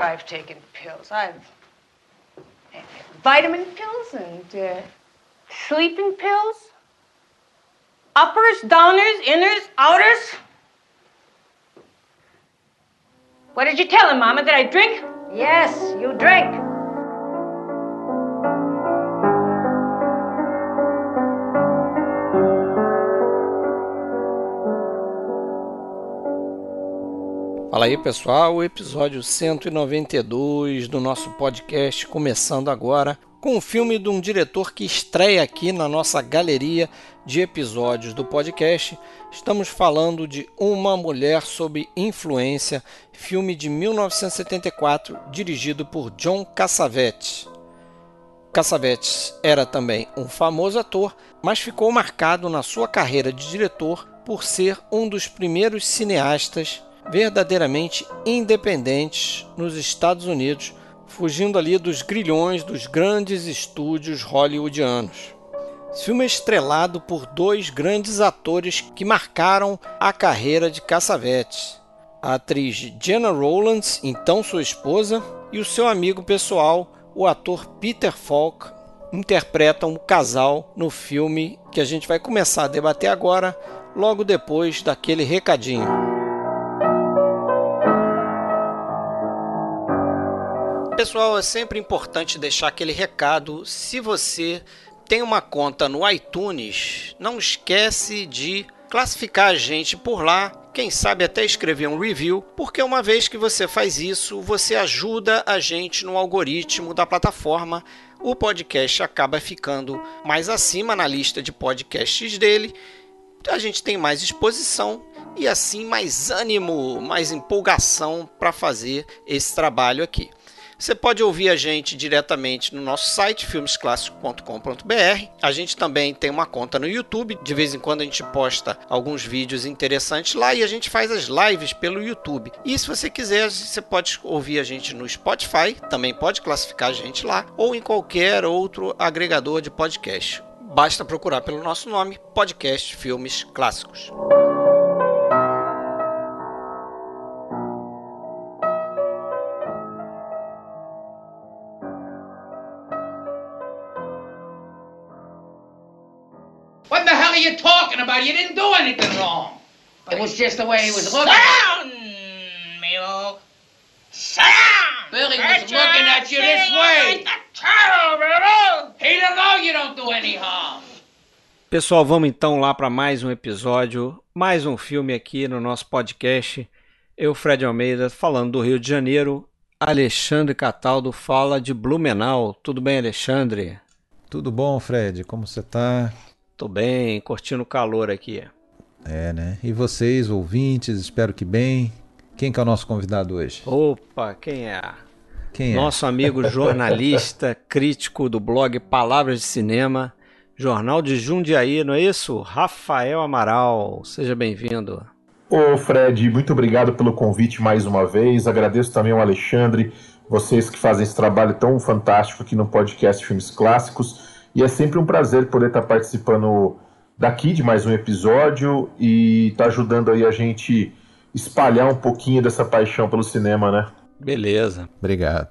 I've taken pills. I've vitamin pills and sleeping pills. Uppers, downers, inners, outers. What did you tell him, Mama? Did I drink? Yes, you drink. Fala aí, pessoal, o episódio 192 do nosso podcast começando agora com um filme de um diretor que estreia aqui na nossa galeria de episódios do podcast. Estamos falando de Uma Mulher Sob Influência, filme de 1974, dirigido por John Cassavetes. Cassavetes era também um famoso ator, mas ficou marcado na sua carreira de diretor por ser um dos primeiros cineastas verdadeiramente independentes nos Estados Unidos, fugindo ali dos grilhões dos grandes estúdios hollywoodianos. Esse filme é estrelado por dois grandes atores que marcaram a carreira de Cassavetes: a atriz Gena Rowlands, então sua esposa, e o seu amigo pessoal, o ator Peter Falk, interpretam o casal no filme que a gente vai começar a debater agora, logo depois daquele recadinho. Pessoal, é sempre importante deixar aquele recado. Se você tem uma conta no iTunes, não esquece de classificar a gente por lá, quem sabe até escrever um review, porque uma vez que você faz isso, você ajuda a gente no algoritmo da plataforma. O podcast acaba ficando mais acima na lista de podcasts dele, a gente tem mais exposição e assim mais ânimo, mais empolgação para fazer esse trabalho aqui. Você pode ouvir a gente diretamente no nosso site, filmesclassicos.com.br. A gente também tem uma conta no YouTube. De vez em quando a gente posta alguns vídeos interessantes lá e a gente faz as lives pelo YouTube. E se você quiser, você pode ouvir a gente no Spotify, também pode classificar a gente lá, ou em qualquer outro agregador de podcast. Basta procurar pelo nosso nome, Podcast Filmes Clássicos. What the hell are you talking about? You didn't do anything wrong. It was just the way he was looking. Sit down, Milo. Sit down. Billy was looking at you this way. He don't know you don't do any harm. Pessoal, vamos então lá para mais um episódio, mais um filme aqui no nosso podcast. Eu, Fred Almeida, falando do Rio de Janeiro. Alexandre Cataldo fala de Blumenau. Tudo bem, Alexandre? Tudo bom, Fred? Como você tá? Tô bem, curtindo o calor aqui. É, né? E vocês, ouvintes, espero que bem. Quem que é o nosso convidado hoje? Opa, quem é? Quem é? Nosso amigo jornalista, crítico do blog Palavras de Cinema, Jornal de Jundiaí, não é isso? Rafael Amaral, seja bem-vindo. Ô Fred, muito obrigado pelo convite mais uma vez. Agradeço também ao Alexandre, vocês que fazem esse trabalho tão fantástico aqui no podcast Filmes Clássicos. E é sempre um prazer poder estar participando daqui de mais um episódio e estar ajudando aí a gente espalhar um pouquinho dessa paixão pelo cinema, né? Beleza. Obrigado.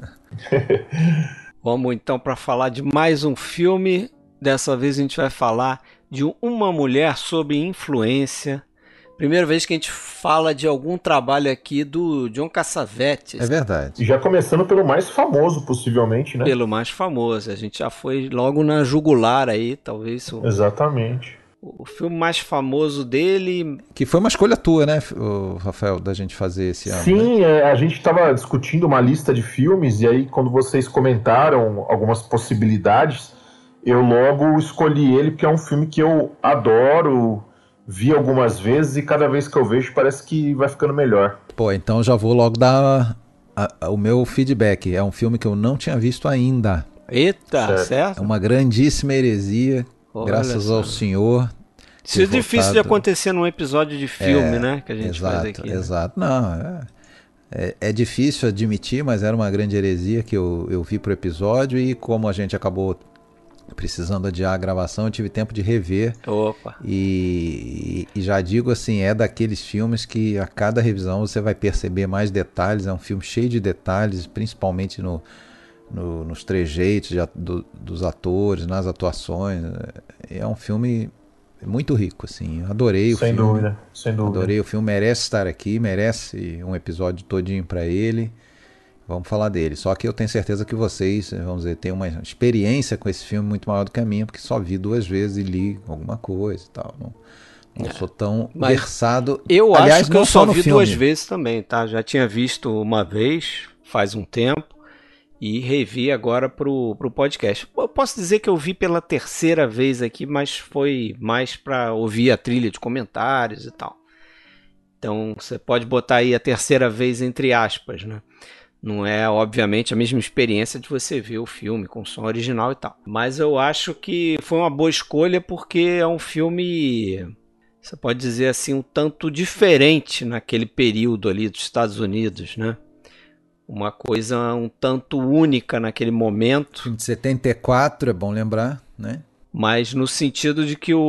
Vamos então para falar de mais um filme. Dessa vez a gente vai falar de Uma Mulher Sob Influência. Primeira vez que a gente fala de algum trabalho aqui do John Cassavetes. É verdade. E já começando pelo mais famoso, possivelmente, né? Pelo mais famoso. A gente já foi logo na jugular aí, talvez. Exatamente. O filme mais famoso dele... Que foi uma escolha tua, né, Rafael, da gente fazer esse ano. Sim, né? a gente estava discutindo uma lista de filmes e aí quando vocês comentaram algumas possibilidades, eu logo escolhi ele porque é um filme que eu adoro, vi algumas vezes e cada vez que eu vejo parece que vai ficando melhor. Pô, então já vou logo dar o meu feedback. É um filme que eu não tinha visto ainda. Eita, certo? É uma grandíssima heresia, graças ao senhor. Isso é difícil de acontecer num episódio de filme, né? Que a gente faz aqui. Exato, não, é difícil admitir, mas era uma grande heresia que eu vi pro episódio e como a gente acabou precisando adiar a gravação, eu tive tempo de rever. Opa! E já digo assim, é daqueles filmes que a cada revisão você vai perceber mais detalhes. É um filme cheio de detalhes, principalmente nos trejeitos dos atores, nas atuações. É um filme muito rico, assim. Eu adorei o filme. Sem dúvida. Adorei o filme, merece estar aqui, merece um episódio todinho para ele. Vamos falar dele. Só que eu tenho certeza que vocês, vamos dizer, têm uma experiência com esse filme muito maior do que a minha, porque só vi 2 vezes e li alguma coisa e tal. Não sou tão versado. Eu Aliás, acho que eu só vi filme. 2 vezes também, tá? Já tinha visto uma vez, faz um tempo, e revi agora pro podcast. Eu posso dizer que eu vi pela 3ª vez aqui, mas foi mais para ouvir a trilha de comentários e tal. Então você pode botar aí a 3ª vez entre aspas, né? Não é, obviamente, a mesma experiência de você ver o filme com som original e tal. Mas eu acho que foi uma boa escolha porque é um filme, você pode dizer assim, um tanto diferente naquele período ali dos Estados Unidos, né? Uma coisa um tanto única naquele momento. Filme de 74, é bom lembrar, né? Mas no sentido de que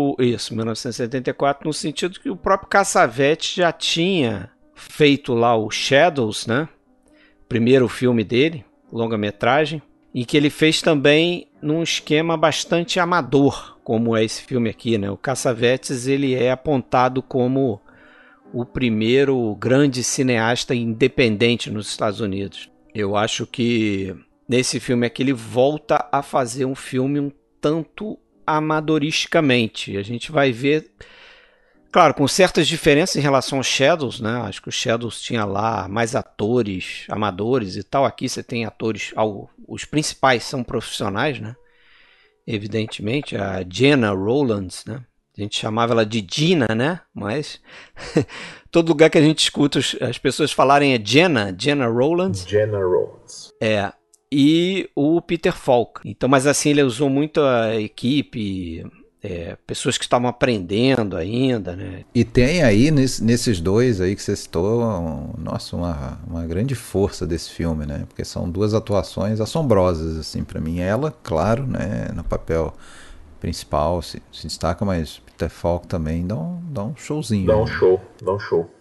1974, no sentido de que o próprio Cassavetes já tinha feito lá o Shadows, né? Primeiro filme dele, longa-metragem, e que ele fez também num esquema bastante amador, como é esse filme aqui, né? O Cassavetes, ele é apontado como o primeiro grande cineasta independente nos Estados Unidos. Eu acho que nesse filme aqui ele volta a fazer um filme um tanto amadoristicamente. A gente vai ver, claro, com certas diferenças em relação aos Shadows, né? Acho que o Shadows tinha lá mais atores amadores e tal. Aqui você tem atores, os principais são profissionais, né? Evidentemente, a Gena Rowlands, né? A gente chamava ela de Gina, né? Mas todo lugar que a gente escuta as pessoas falarem é Gena Rowlands. Gena Rowlands. É. E o Peter Falk. Então, mas assim, ele usou muito a equipe, pessoas que estavam aprendendo ainda, né? E tem aí, nesses 2 aí que você citou, nossa, uma grande força desse filme, né? Porque são 2 atuações assombrosas, assim, para mim. Ela, claro, né, no papel principal se destaca, mas Peter Falk também dá um showzinho. Dá um show.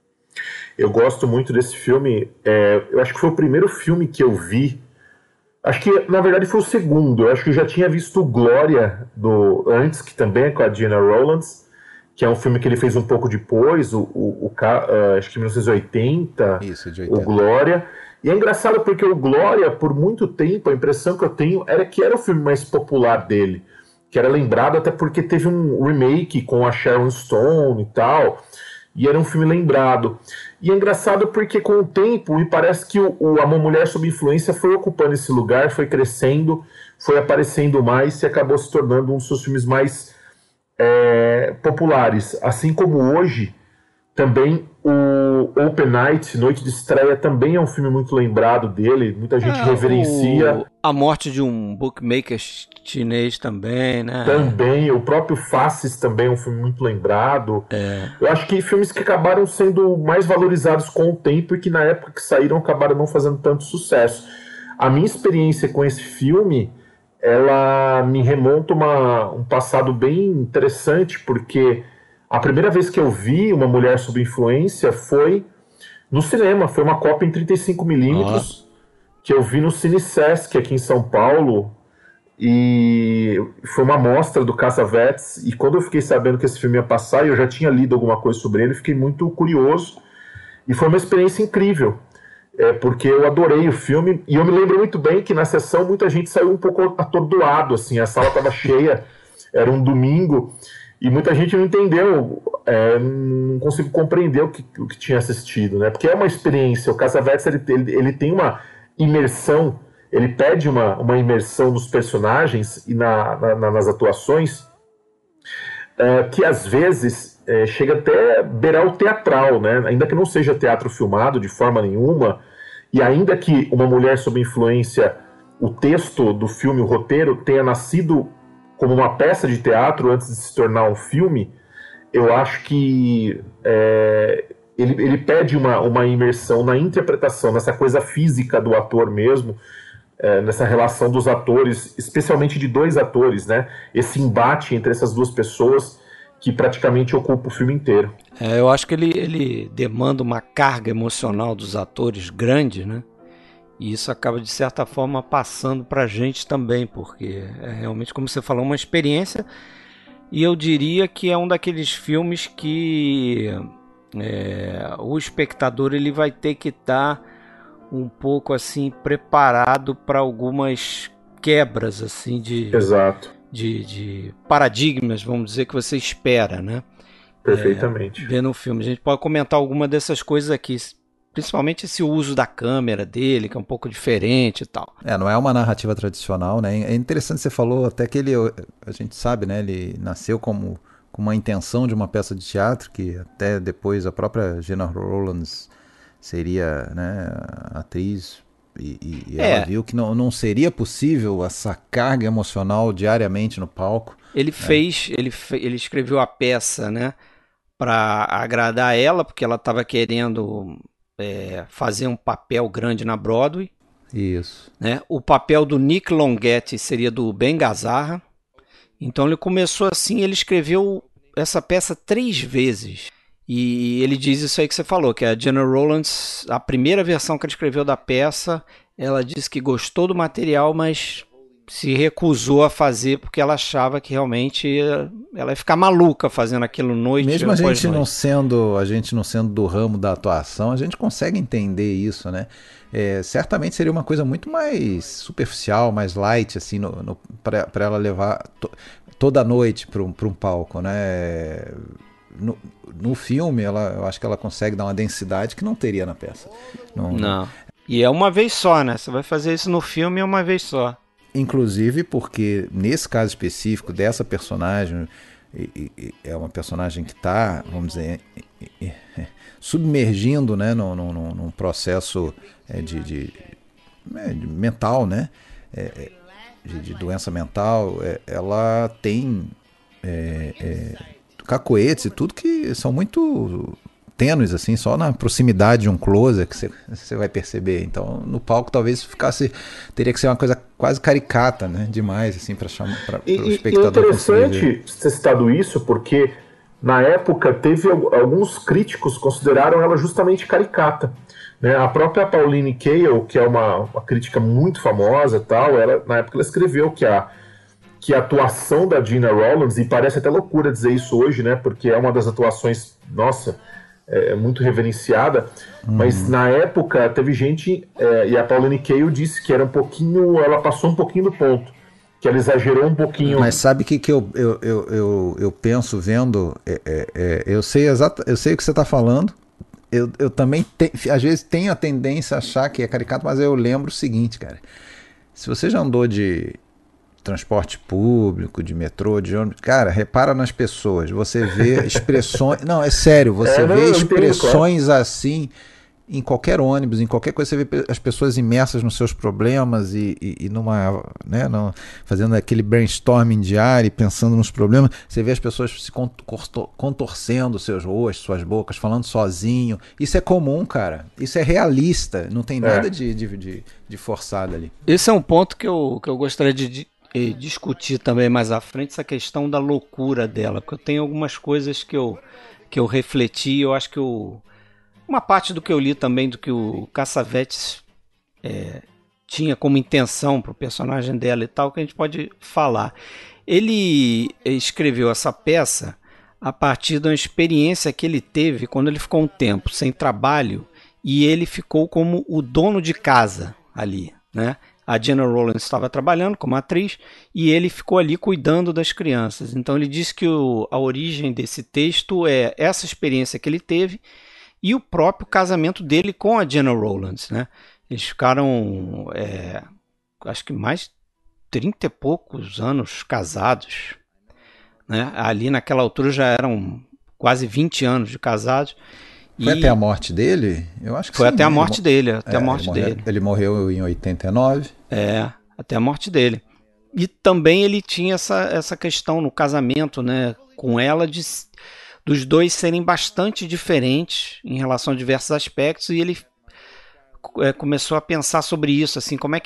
Eu gosto muito desse filme. Eu acho que foi o primeiro filme que eu vi. Acho que, na verdade, foi o segundo. Eu acho que eu já tinha visto Glória antes, que também é com a Gena Rowlands, que é um filme que ele fez um pouco depois, acho que em 1980, Isso, de 80. O Glória. E é engraçado porque o Glória, por muito tempo, a impressão que eu tenho era que era o filme mais popular dele, que era lembrado até porque teve um remake com a Sharon Stone e tal, e era um filme lembrado. E é engraçado porque com o tempo me parece que a Uma Mulher Sob Influência foi ocupando esse lugar, foi crescendo, foi aparecendo mais e acabou se tornando um dos seus filmes mais populares. Assim como hoje, também o Open Night, Noite de Estreia, também é um filme muito lembrado dele, muita gente reverencia. A Morte de um Bookmaker Chinês também, né? Também, o próprio Faces também é um filme muito lembrado. Eu acho que filmes que acabaram sendo mais valorizados com o tempo e que na época que saíram acabaram não fazendo tanto sucesso. A minha experiência com esse filme, ela me remonta um passado bem interessante, porque a primeira vez que eu vi Uma Mulher Sob Influência foi no cinema, foi uma cópia em 35mm, que eu vi no Cine Sesc aqui em São Paulo, e foi uma mostra do Cassavetes, e quando eu fiquei sabendo que esse filme ia passar, e eu já tinha lido alguma coisa sobre ele, fiquei muito curioso, e foi uma experiência incrível, porque eu adorei o filme, e eu me lembro muito bem que na sessão muita gente saiu um pouco atordoado, assim, a sala estava cheia, era um domingo, e muita gente não entendeu, não consigo compreender o que tinha assistido, né? Porque é uma experiência, o Cassavetes ele tem uma imersão, ele pede uma imersão dos personagens e nas atuações, que às vezes chega até beirar o teatral, né? Ainda que não seja teatro filmado de forma nenhuma, e ainda que Uma Mulher Sob Influência, o texto do filme, o roteiro, tenha nascido como uma peça de teatro antes de se tornar um filme, eu acho que ele pede uma imersão na interpretação, nessa coisa física do ator mesmo, nessa relação dos atores, especialmente de dois atores, né? Esse embate entre essas duas pessoas que praticamente ocupa o filme inteiro. Eu acho que ele demanda uma carga emocional dos atores grande, né? E isso acaba, de certa forma, passando pra gente também, porque é realmente, como você falou, uma experiência. E eu diria que é um daqueles filmes que o espectador ele vai ter que estar um pouco assim preparado para algumas quebras assim Exato. de paradigmas, vamos dizer, que você espera, né? Perfeitamente. Vendo o filme. A gente pode comentar alguma dessas coisas aqui, principalmente esse uso da câmera dele, que é um pouco diferente e tal. Não é uma narrativa tradicional, né? É interessante, você falou até que a gente sabe, né? Ele nasceu com uma intenção de uma peça de teatro, que até depois a própria Gena Rowlands seria, né, atriz, e ela viu que não seria possível essa carga emocional diariamente no palco. Ele escreveu a peça, né, para agradar ela, porque ela estava querendo fazer um papel grande na Broadway. Isso. Né? O papel do Nick Longetti seria do Ben Gazzara. Então ele começou assim, ele escreveu essa peça 3 vezes. E ele diz isso aí que você falou, que a Gena Rowlands, a primeira versão que ele escreveu da peça, ela disse que gostou do material, mas se recusou a fazer porque ela achava que realmente ela ia ficar maluca fazendo aquilo noite mesmo após a gente noite. não sendo do ramo da atuação, a gente consegue entender isso, né? Certamente seria uma coisa muito mais superficial, mais light, assim, para ela levar toda a noite para um palco, né? No filme, eu acho que ela consegue dar uma densidade que não teria na peça. Não. E é uma vez só, né? Você vai fazer isso no filme, é uma vez só. Inclusive porque, nesse caso específico dessa personagem, é uma personagem que está, vamos dizer, submergindo, né, num processo de mental, né? De doença mental. Ela tem cacoetes e tudo que são muito tênues, assim, só na proximidade de um closer que você vai perceber. Então, no palco talvez teria que ser uma coisa quase caricata, né? Demais, assim, para o espectador. É interessante ter citado isso, porque na época teve alguns críticos consideraram ela justamente caricata, né? A própria Pauline Kael, que é uma crítica muito famosa e tal, na época ela escreveu que a atuação da Gena Rowlands, e parece até loucura dizer isso hoje, né? Porque é uma das atuações, nossa, muito reverenciada, mas na época teve gente, e a Pauline Kael disse que era ela passou um pouquinho do ponto, que ela exagerou um pouquinho. Mas sabe o que eu penso vendo? Eu sei o que você está falando. Eu também às vezes tenho a tendência a achar que é caricato, mas eu lembro o seguinte, cara. Se você já andou de transporte público, de metrô, de ônibus, cara, repara nas pessoas, você vê expressões, não, é sério, você vê expressões assim em qualquer ônibus, em qualquer coisa, você vê as pessoas imersas nos seus problemas e numa, né, fazendo aquele brainstorming diário e pensando nos problemas. Você vê as pessoas se contorcendo seus rostos, suas bocas, falando sozinho. Isso é comum, cara. Isso é realista. Não tem nada de forçado ali. Esse é um ponto que eu gostaria de discutir também mais à frente, essa questão da loucura dela, porque eu tenho algumas coisas que eu refleti. Eu acho que uma parte do que eu li também, do que o Cassavetes tinha como intenção para o personagem dela e tal, que a gente pode falar. Ele escreveu essa peça a partir de uma experiência que ele teve quando ele ficou um tempo sem trabalho e ele ficou como o dono de casa ali, né? A Gena Rowlands estava trabalhando como atriz e ele ficou ali cuidando das crianças. Então ele disse que a origem desse texto é essa experiência que ele teve e o próprio casamento dele com a Gena Rowlands, né? Eles ficaram, acho que mais de 30 e poucos anos casados, né? Ali naquela altura já eram quase 20 anos de casados. Foi até a morte dele? Eu acho que foi sim, até a morte dele. Até a morte dele. Ele morreu em 89. Até a morte dele. E também ele tinha essa questão no casamento, né, com ela, dos dois serem bastante diferentes em relação a diversos aspectos, e ele começou a pensar sobre isso, assim, como é que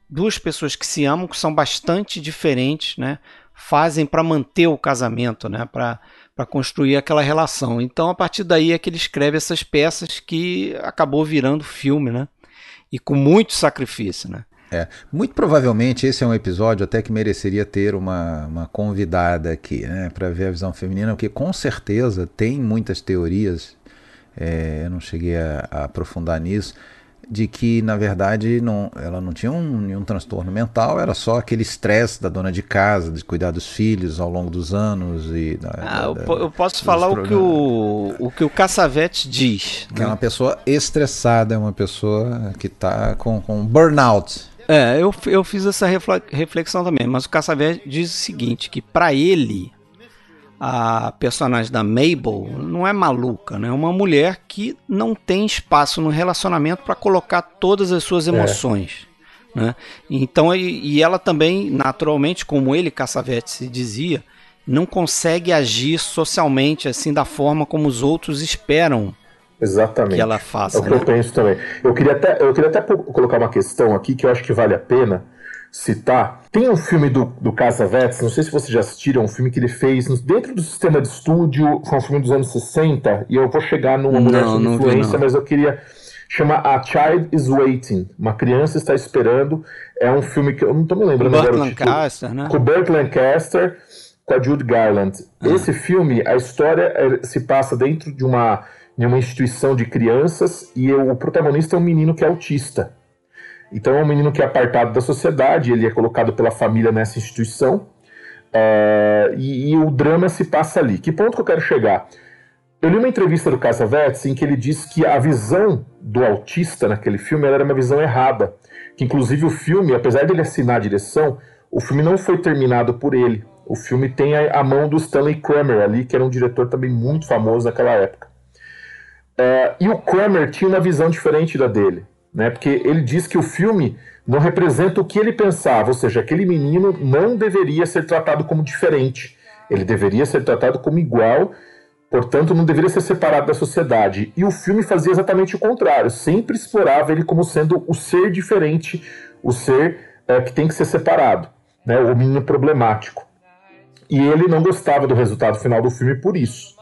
duas pessoas que se amam, que são bastante diferentes, né, fazem para manter o casamento, né, para construir aquela relação. Então, a partir daí é que ele escreve essas peças que acabou virando filme, né, e com muito sacrifício, né. Muito provavelmente esse é um episódio até que mereceria ter uma convidada aqui, né, para ver a visão feminina, porque com certeza tem muitas teorias, eu não cheguei a aprofundar nisso, de que na verdade ela não tinha nenhum transtorno mental, era só aquele estresse da dona de casa, de cuidar dos filhos ao longo dos anos. Eu posso falar o que o Cassavetes diz. Que é uma pessoa estressada, é uma pessoa que está com burnout. Eu fiz essa reflexão também, mas o Cassavetes diz o seguinte, que para ele a personagem da Mabel não é maluca, né? É uma mulher que não tem espaço no relacionamento para colocar todas as suas emoções, né? Então, e ela também, naturalmente, como ele, Cassavetes, dizia, não consegue agir socialmente assim da forma como os outros esperam. Exatamente. Que ela faça. É o que eu penso também. Eu queria até colocar uma questão aqui que eu acho que vale a pena citar. Tem um filme do Cassavetes, não sei se vocês já assistiram, um filme que ele fez dentro do sistema de estúdio, foi um filme dos anos 60, e eu vou chegar numa Mulher sob Influência, mas eu queria chamar A Child is Waiting, Uma Criança Está Esperando. É um filme que eu não estou me lembrando agora o título. Né? Com o Burt Lancaster, com a Judy Garland. Esse filme, a história se passa dentro de uma instituição de crianças, e o protagonista é um menino que é autista. Então é um menino que é apartado da sociedade, ele é colocado pela família nessa instituição, e o drama se passa ali. Que ponto que eu quero chegar? Eu li uma entrevista do Cassavetes em que ele disse que a visão do autista naquele filme era uma visão errada. Que inclusive o filme, apesar de ele assinar a direção, o filme não foi terminado por ele. O filme tem a mão do Stanley Kramer ali, que era um diretor também muito famoso naquela época. E o Kramer tinha uma visão diferente da dele, né? Porque ele diz que o filme não representa o que ele pensava, ou seja, aquele menino não deveria ser tratado como diferente, ele deveria ser tratado como igual, portanto não deveria ser separado da sociedade. E o filme fazia exatamente o contrário, sempre explorava ele como sendo o ser diferente, o ser que tem que ser separado, né? O menino problemático. E ele não gostava do resultado final do filme por isso.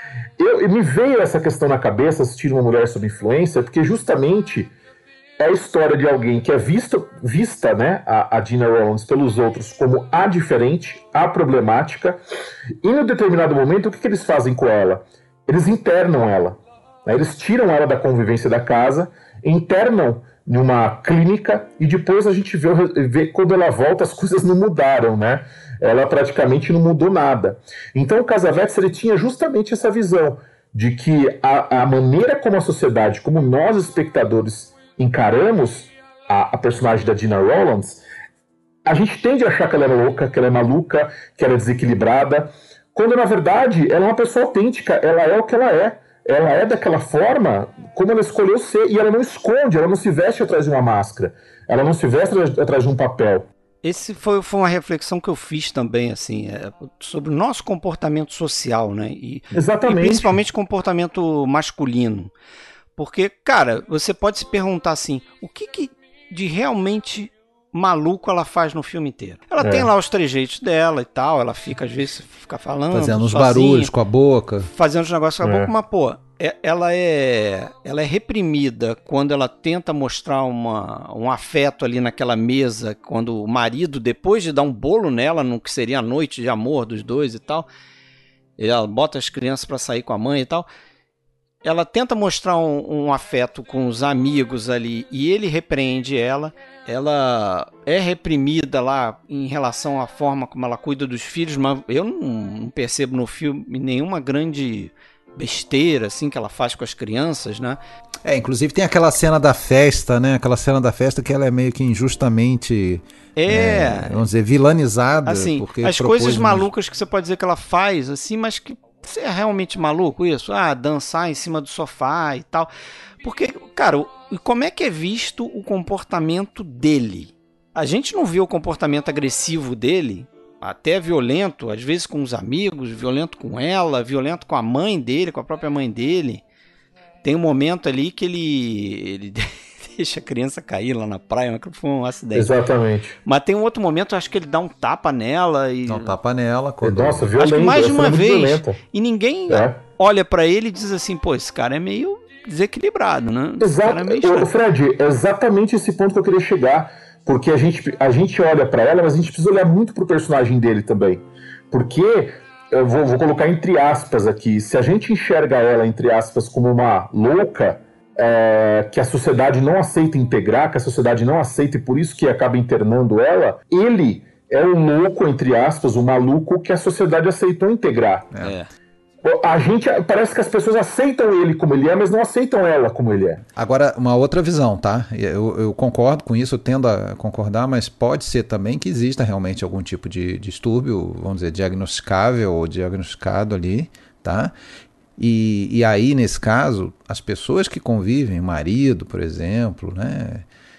Me veio essa questão na cabeça assistindo Uma Mulher sob Influência, porque justamente é a história de alguém que é vista, né, a Gena Rowlands pelos outros como a diferente, a problemática, e em um determinado momento o que eles fazem com ela? Eles internam ela, né? Eles tiram ela da convivência da casa, internam em uma clínica, e depois a gente vê quando ela volta as coisas não mudaram, né? Ela praticamente não mudou nada. Então o Cassavetes ele tinha justamente essa visão de que a maneira como a sociedade, como nós espectadores encaramos a personagem da Gena Rowlands, a gente tende a achar que ela é louca, que ela é maluca, que ela é desequilibrada, quando na verdade ela é uma pessoa autêntica, ela é o que ela é. Ela é daquela forma como ela escolheu ser, e ela não esconde, ela não se veste atrás de uma máscara, ela não se veste atrás de um papel. Esse foi uma reflexão que eu fiz também, assim, sobre o nosso comportamento social, né? Exatamente. E principalmente comportamento masculino. Porque, cara, você pode se perguntar assim, o que de realmente maluco ela faz no filme inteiro? Ela tem lá os trejeitos dela e tal, ela fica, às vezes, fica falando fazendo uns sozinha, barulhos com a boca. Fazendo os negócios com a boca, mas, pô, ela é reprimida quando ela tenta mostrar um afeto ali naquela mesa, quando o marido, depois de dar um bolo nela, no que seria a noite de amor dos dois e tal, ela bota as crianças para sair com a mãe e tal, ela tenta mostrar um afeto com os amigos ali, e ele repreende ela é reprimida lá em relação à forma como ela cuida dos filhos, mas eu não percebo no filme nenhuma grande besteira assim que ela faz com as crianças, né? Inclusive tem aquela cena da festa, né? Aquela cena da festa que ela é meio que injustamente, vamos dizer, vilanizada. Assim, porque as coisas malucas que você pode dizer que ela faz, assim, mas que você é realmente maluco isso? Dançar em cima do sofá e tal. Porque, cara, como é que é visto o comportamento dele? A gente não vê o comportamento agressivo dele, até violento, às vezes com os amigos, violento com ela, violento com a mãe dele, com a própria mãe dele. Tem um momento ali que ele deixa a criança cair lá na praia, que foi um acidente. Exatamente. Mas tem um outro momento, acho que ele dá um tapa nela e... Dá um tapa nela. Nossa, violento. Acho que mais de uma vez. Violenta. E ninguém olha pra ele e diz assim, pô, esse cara é meio desequilibrado, né? Exato. É Fred, é exatamente esse ponto que eu queria chegar. Porque a gente olha pra ela, mas a gente precisa olhar muito pro personagem dele também. Porque... eu vou colocar entre aspas aqui, se a gente enxerga ela, entre aspas, como uma louca, que a sociedade não aceita integrar, que a sociedade não aceita e por isso que acaba internando ela, ele é o louco, entre aspas, o maluco que a sociedade aceitou integrar. A gente, parece que as pessoas aceitam ele como ele é, mas não aceitam ela como ele é. Agora, uma outra visão, tá? Eu concordo com isso, eu tendo a concordar, mas pode ser também que exista realmente algum tipo de distúrbio, vamos dizer, diagnosticável ou diagnosticado ali, tá? E aí, nesse caso, as pessoas que convivem, o marido, por exemplo, né?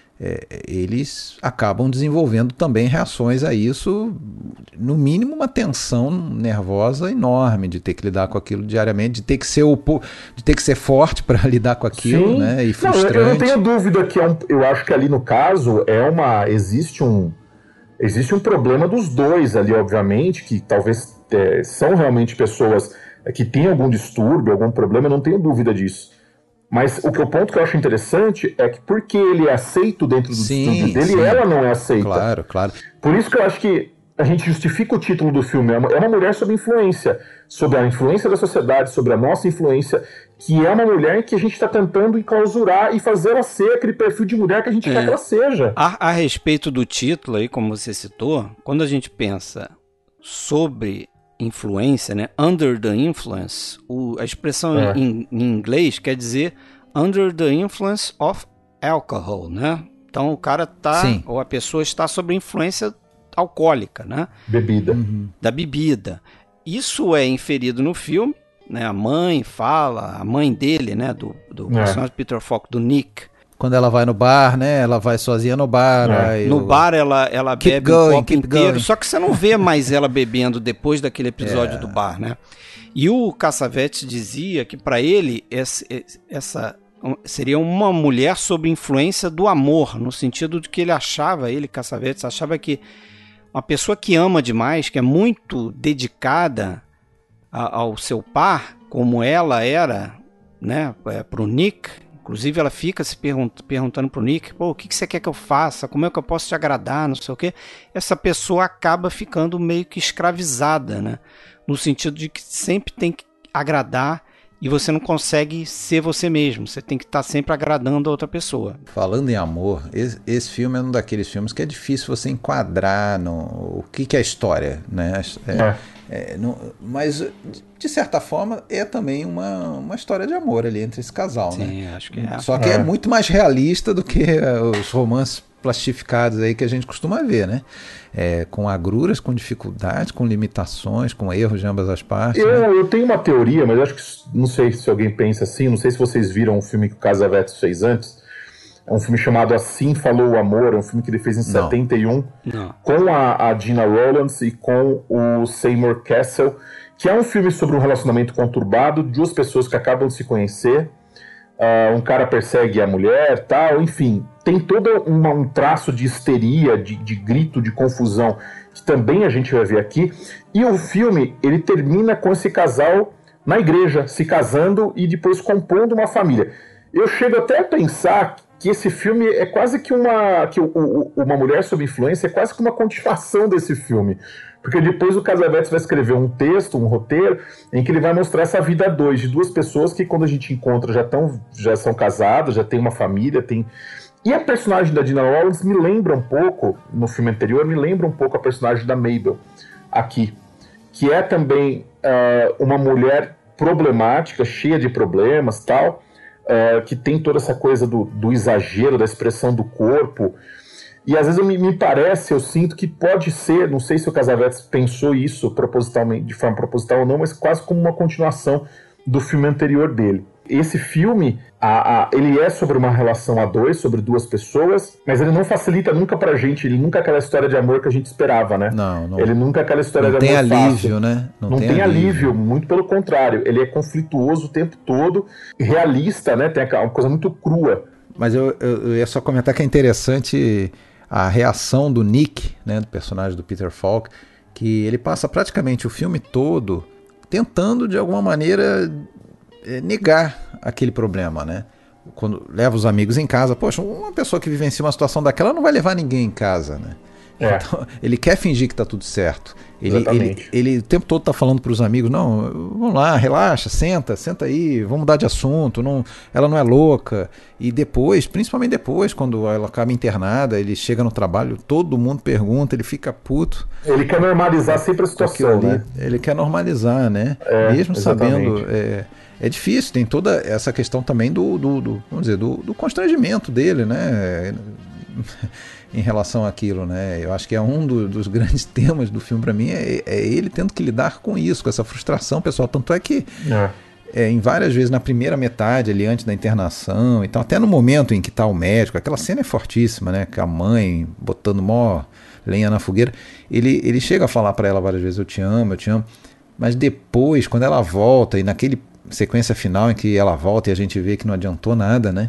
Eles acabam desenvolvendo também reações a isso, no mínimo uma tensão nervosa enorme de ter que lidar com aquilo diariamente, de ter que ser forte para lidar com aquilo. Sim. Né? E frustrante. Não, eu não tenho dúvida que eu acho que ali no caso existe um problema dos dois ali, obviamente, que talvez são realmente pessoas que têm algum distúrbio, algum problema, eu não tenho dúvida disso. Mas o ponto que eu acho interessante é que porque ele é aceito dentro do distúrbio dele, ela não é aceita. Claro, claro. Por isso que eu acho que a gente justifica o título do filme. É uma mulher sob influência. Sobre a influência da sociedade, sobre a nossa influência, que é uma mulher que a gente está tentando enclausurar e fazer ela ser aquele perfil de mulher que a gente quer que ela seja. A respeito do título aí, como você citou, quando a gente pensa sobre... influência, né? Under the influence, a expressão em inglês quer dizer under the influence of alcohol, né? Então o cara ou a pessoa está sob influência alcoólica, né? Bebida. Da bebida. Isso é inferido no filme, né? A mãe dele, né? Do personagem Peter Falk, do Nick. Quando ela vai no bar, né? Ela vai sozinha no bar. No bar ela bebe um copo inteiro, só que você não vê mais ela bebendo depois daquele episódio do bar, né? E o Cassavetes dizia que para ele essa seria uma mulher sob influência do amor, no sentido de que Cassavetes achava que uma pessoa que ama demais, que é muito dedicada ao seu par, como ela era, né? Pro Nick. Inclusive ela fica se perguntando pro Nick, pô, o que você quer que eu faça? Como é que eu posso te agradar? Não sei o quê. Essa pessoa acaba ficando meio que escravizada, né? No sentido de que sempre tem que agradar e você não consegue ser você mesmo. Você tem que estar sempre agradando a outra pessoa. Falando em amor, esse filme é um daqueles filmes que é difícil você enquadrar o que é a história, né? Mas, de certa forma, é também uma história de amor ali entre esse casal, né? Sim, acho que é. Só que é muito mais realista do que os romances plastificados aí que a gente costuma ver, né? Com agruras, com dificuldades, com limitações, com erros de ambas as partes. Eu tenho uma teoria, mas acho que não sei se alguém pensa assim, não sei se vocês viram um filme que o Cassavetes fez antes. É um filme chamado Assim Falou o Amor, é um filme que ele fez em 71, com a Gina Rowlands e com o Seymour Cassel, que é um filme sobre um relacionamento conturbado, duas pessoas que acabam de se conhecer, um cara persegue a mulher, tal, enfim, tem todo um traço de histeria, de grito, de confusão, que também a gente vai ver aqui, e o filme, ele termina com esse casal na igreja, se casando e depois compondo uma família. Eu chego até a pensar que esse filme é quase que uma mulher sob influência é quase que uma continuação desse filme. Porque depois o Cassavetes vai escrever um texto, um roteiro, em que ele vai mostrar essa vida a dois, de duas pessoas que quando a gente encontra já são casadas, já tem uma família, E a personagem da Gina Rowlands me lembra um pouco, no filme anterior, me lembra um pouco a personagem da Mabel, aqui. Que é também uma mulher problemática, cheia de problemas, tal, que tem toda essa coisa do exagero, da expressão do corpo. E às vezes me parece, eu sinto que pode ser, não sei se o Cassavetes pensou isso propositalmente, de forma proposital ou não, mas quase como uma continuação do filme anterior dele. Esse filme, ele é sobre uma relação a dois, sobre duas pessoas, mas ele não facilita nunca pra gente, ele nunca é aquela história de amor que a gente esperava, né? Não. Ele nunca é aquela história de amor fácil. Não tem alívio, né? Não tem alívio, muito pelo contrário. Ele é conflituoso o tempo todo, realista, né? Tem uma coisa muito crua Mas eu ia só comentar que é interessante a reação do Nick, né, do personagem do Peter Falk, que ele passa praticamente o filme todo tentando, de alguma maneira, negar aquele problema, né? Quando leva os amigos em casa, poxa, uma pessoa que vivencia uma situação daquela não vai levar ninguém em casa, né? Então, ele quer fingir que tá tudo certo. Ele o tempo todo tá falando para os amigos, não, vamos lá, relaxa, senta aí, vamos mudar de assunto, ela não é louca. E depois, principalmente depois, quando ela acaba internada, ele chega no trabalho, todo mundo pergunta, ele fica puto. Ele quer normalizar sempre a situação, né? Ele quer normalizar, né? Mesmo exatamente. Sabendo... É difícil, tem toda essa questão também vamos dizer, do constrangimento dele, né? Em relação àquilo, né? Eu acho que é um dos grandes temas do filme para mim, é ele tendo que lidar com isso, com essa frustração, pessoal. Tanto é que em várias vezes na primeira metade, ali antes da internação, então até no momento em que tá o médico, aquela cena é fortíssima, né? Com a mãe botando mó lenha na fogueira, ele chega a falar para ela várias vezes, eu te amo, mas depois, quando ela volta, e naquele sequência final em que ela volta e a gente vê que não adiantou nada, né?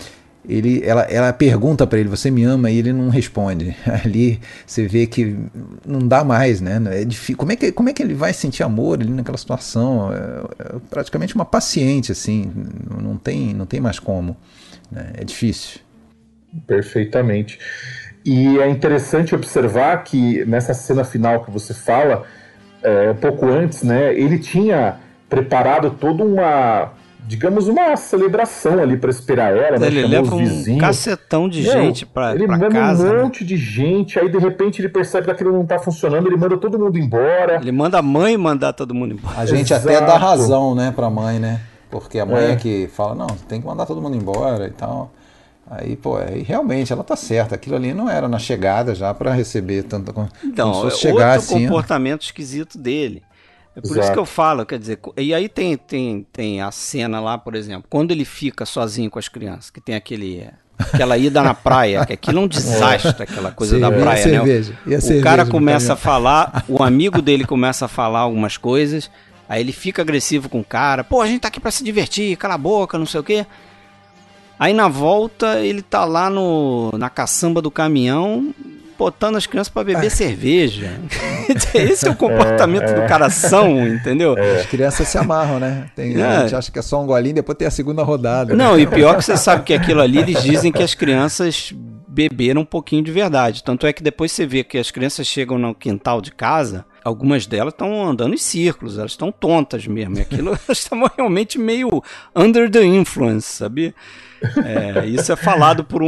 Ela pergunta para ele, você me ama? E ele não responde. Ali você vê que não dá mais, né? É difícil. Como é que ele vai sentir amor ali naquela situação? É praticamente uma paciente, assim. Não tem mais como, né? É difícil. Perfeitamente. E é interessante observar que nessa cena final que você fala, pouco antes, né? Ele tinha preparado toda uma celebração ali para esperar ela, né? Ele leva um cacetão de gente pra casa. Ele manda um monte de gente, aí de repente ele percebe que aquilo não tá funcionando, ele manda todo mundo embora. Ele manda a mãe mandar todo mundo embora. A gente até dá razão, né, pra mãe, né? Porque a mãe é que fala, não, tem que mandar todo mundo embora e tal. Aí, realmente ela tá certa. Aquilo ali não era na chegada já para receber tanta... Então, outro comportamento esquisito dele. É por isso que eu falo, quer dizer, e aí tem a cena lá, por exemplo, quando ele fica sozinho com as crianças, que tem aquela ida na praia, que aquilo é um desastre, aquela coisa da praia, né? O cara começa a falar, o amigo dele começa a falar algumas coisas, aí ele fica agressivo com o cara, pô, a gente tá aqui pra se divertir, cala a boca, não sei o quê. Aí na volta ele tá lá na caçamba do caminhão, botando as crianças para beber cerveja. Esse é o comportamento do coração, entendeu? As crianças se amarram, né? A gente acha que é só um golinho, depois tem a segunda rodada. Não, e pior que você sabe que aquilo ali, eles dizem que as crianças beberam um pouquinho de verdade. Tanto é que depois você vê que as crianças chegam no quintal de casa, algumas delas estão andando em círculos, elas estão tontas mesmo. E aquilo, elas estavam realmente meio under the influence, sabia? Isso é falado por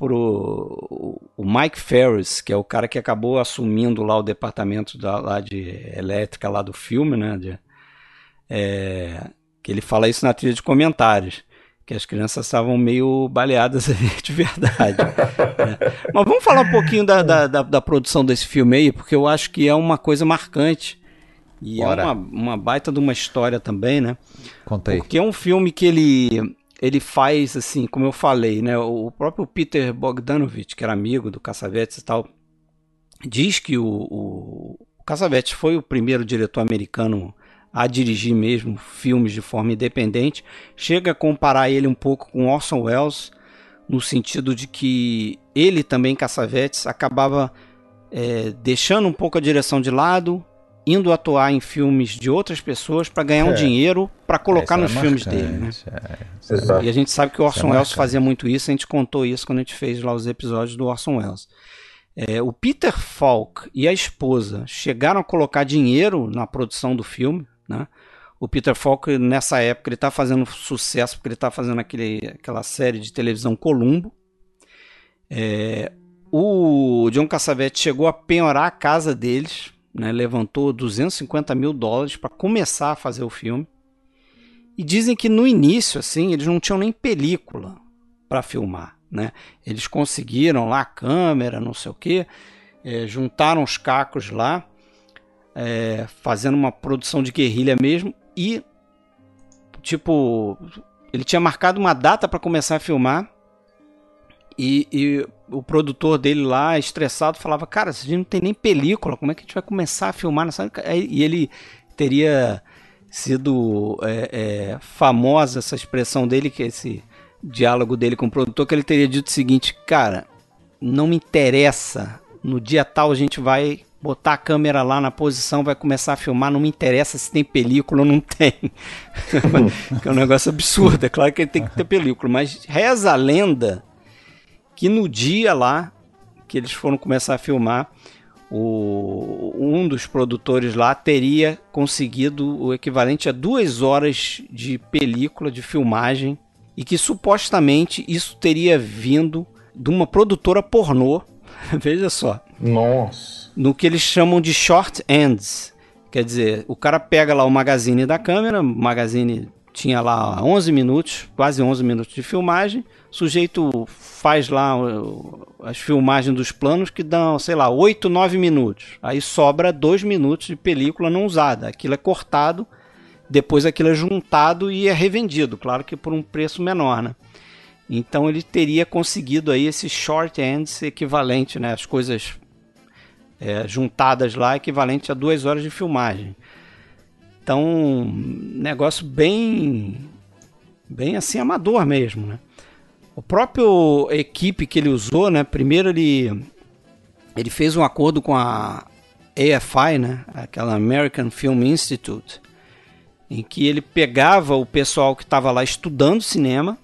o Mike Ferris, que é o cara que acabou assumindo lá o departamento lá de elétrica lá do filme, né? Que ele fala isso na trilha de comentários, que as crianças estavam meio baleadas de verdade. Né? Mas vamos falar um pouquinho da produção desse filme aí, porque eu acho que é uma coisa marcante. E é uma baita de uma história também, né? Conta aí. Porque é um filme que ele faz, assim, como eu falei, né? O próprio Peter Bogdanovich, que era amigo do Cassavetes e tal, diz que o Cassavetes foi o primeiro diretor americano a dirigir mesmo filmes de forma independente. Chega a comparar ele um pouco com Orson Welles, no sentido de que ele também, Cassavetes, acabava deixando um pouco a direção de lado, indo atuar em filmes de outras pessoas para ganhar um dinheiro para colocar nos filmes dele, né? E a gente sabe que o Orson Welles fazia muito isso, a gente contou isso quando a gente fez lá os episódios do Orson Welles. O Peter Falk e a esposa chegaram a colocar dinheiro na produção do filme, né? O Peter Falk, nessa época, ele está fazendo sucesso porque ele está fazendo aquela série de televisão Columbo. O John Cassavetes chegou a penhorar a casa deles, né, levantou $250 mil para começar a fazer o filme. E dizem que no início, assim, eles não tinham nem película para filmar, né? Eles conseguiram lá a câmera, não sei o quê, juntaram os cacos lá, fazendo uma produção de guerrilha mesmo. E, tipo, ele tinha marcado uma data para começar a filmar. E o produtor dele lá, estressado, falava, cara, a gente não tem nem película, como é que a gente vai começar a filmar nessa... E ele teria sido famosa essa expressão dele, que diálogo dele com o produtor, que ele teria dito o seguinte: cara, não me interessa, no dia tal a gente vai botar a câmera lá na posição, vai começar a filmar, não me interessa se tem película ou não tem. Que é um negócio absurdo, é claro que ele tem que ter película, mas reza a lenda que no dia lá que eles foram começar a filmar, um dos produtores lá teria conseguido o equivalente a 2 horas de película, de filmagem, e que supostamente isso teria vindo de uma produtora pornô, veja só. Nossa. No que eles chamam de short ends. Quer dizer, o cara pega lá o magazine da câmera, o magazine tinha lá 11 minutos, quase 11 minutos de filmagem, o sujeito faz lá as filmagens dos planos que dão, sei lá, 8, 9 minutos. Aí sobra 2 minutos de película não usada. Aquilo é cortado, depois aquilo é juntado e é revendido, claro que por um preço menor, né? Então ele teria conseguido aí esse short ends equivalente, né? As coisas juntadas lá, equivalente a 2 horas de filmagem. Então, negócio bem assim, amador mesmo, né? O próprio equipe que ele usou, né? Primeiro ele fez um acordo com a AFI, né? Aquela American Film Institute, em que ele pegava o pessoal que estava lá estudando cinema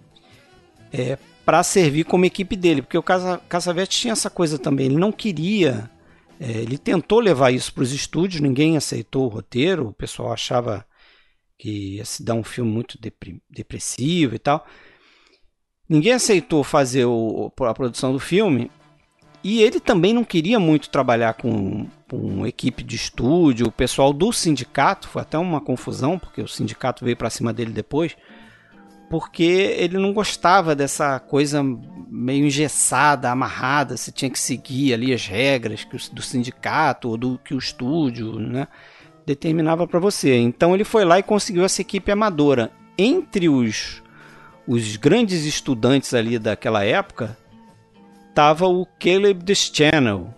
para servir como equipe dele, porque o Cassavetes tinha essa coisa também, ele não queria, ele tentou levar isso para os estúdios, ninguém aceitou o roteiro, o pessoal achava que ia se dar um filme muito depressivo e tal, ninguém aceitou fazer a produção do filme, e ele também não queria muito trabalhar com equipe de estúdio, o pessoal do sindicato, foi até uma confusão, porque o sindicato veio para cima dele depois, porque ele não gostava dessa coisa meio engessada, amarrada, você tinha que seguir ali as regras do sindicato ou do que o estúdio, né, determinava para você. Então ele foi lá e conseguiu essa equipe amadora. Entre os grandes estudantes ali daquela época, estava o Caleb Deschanel,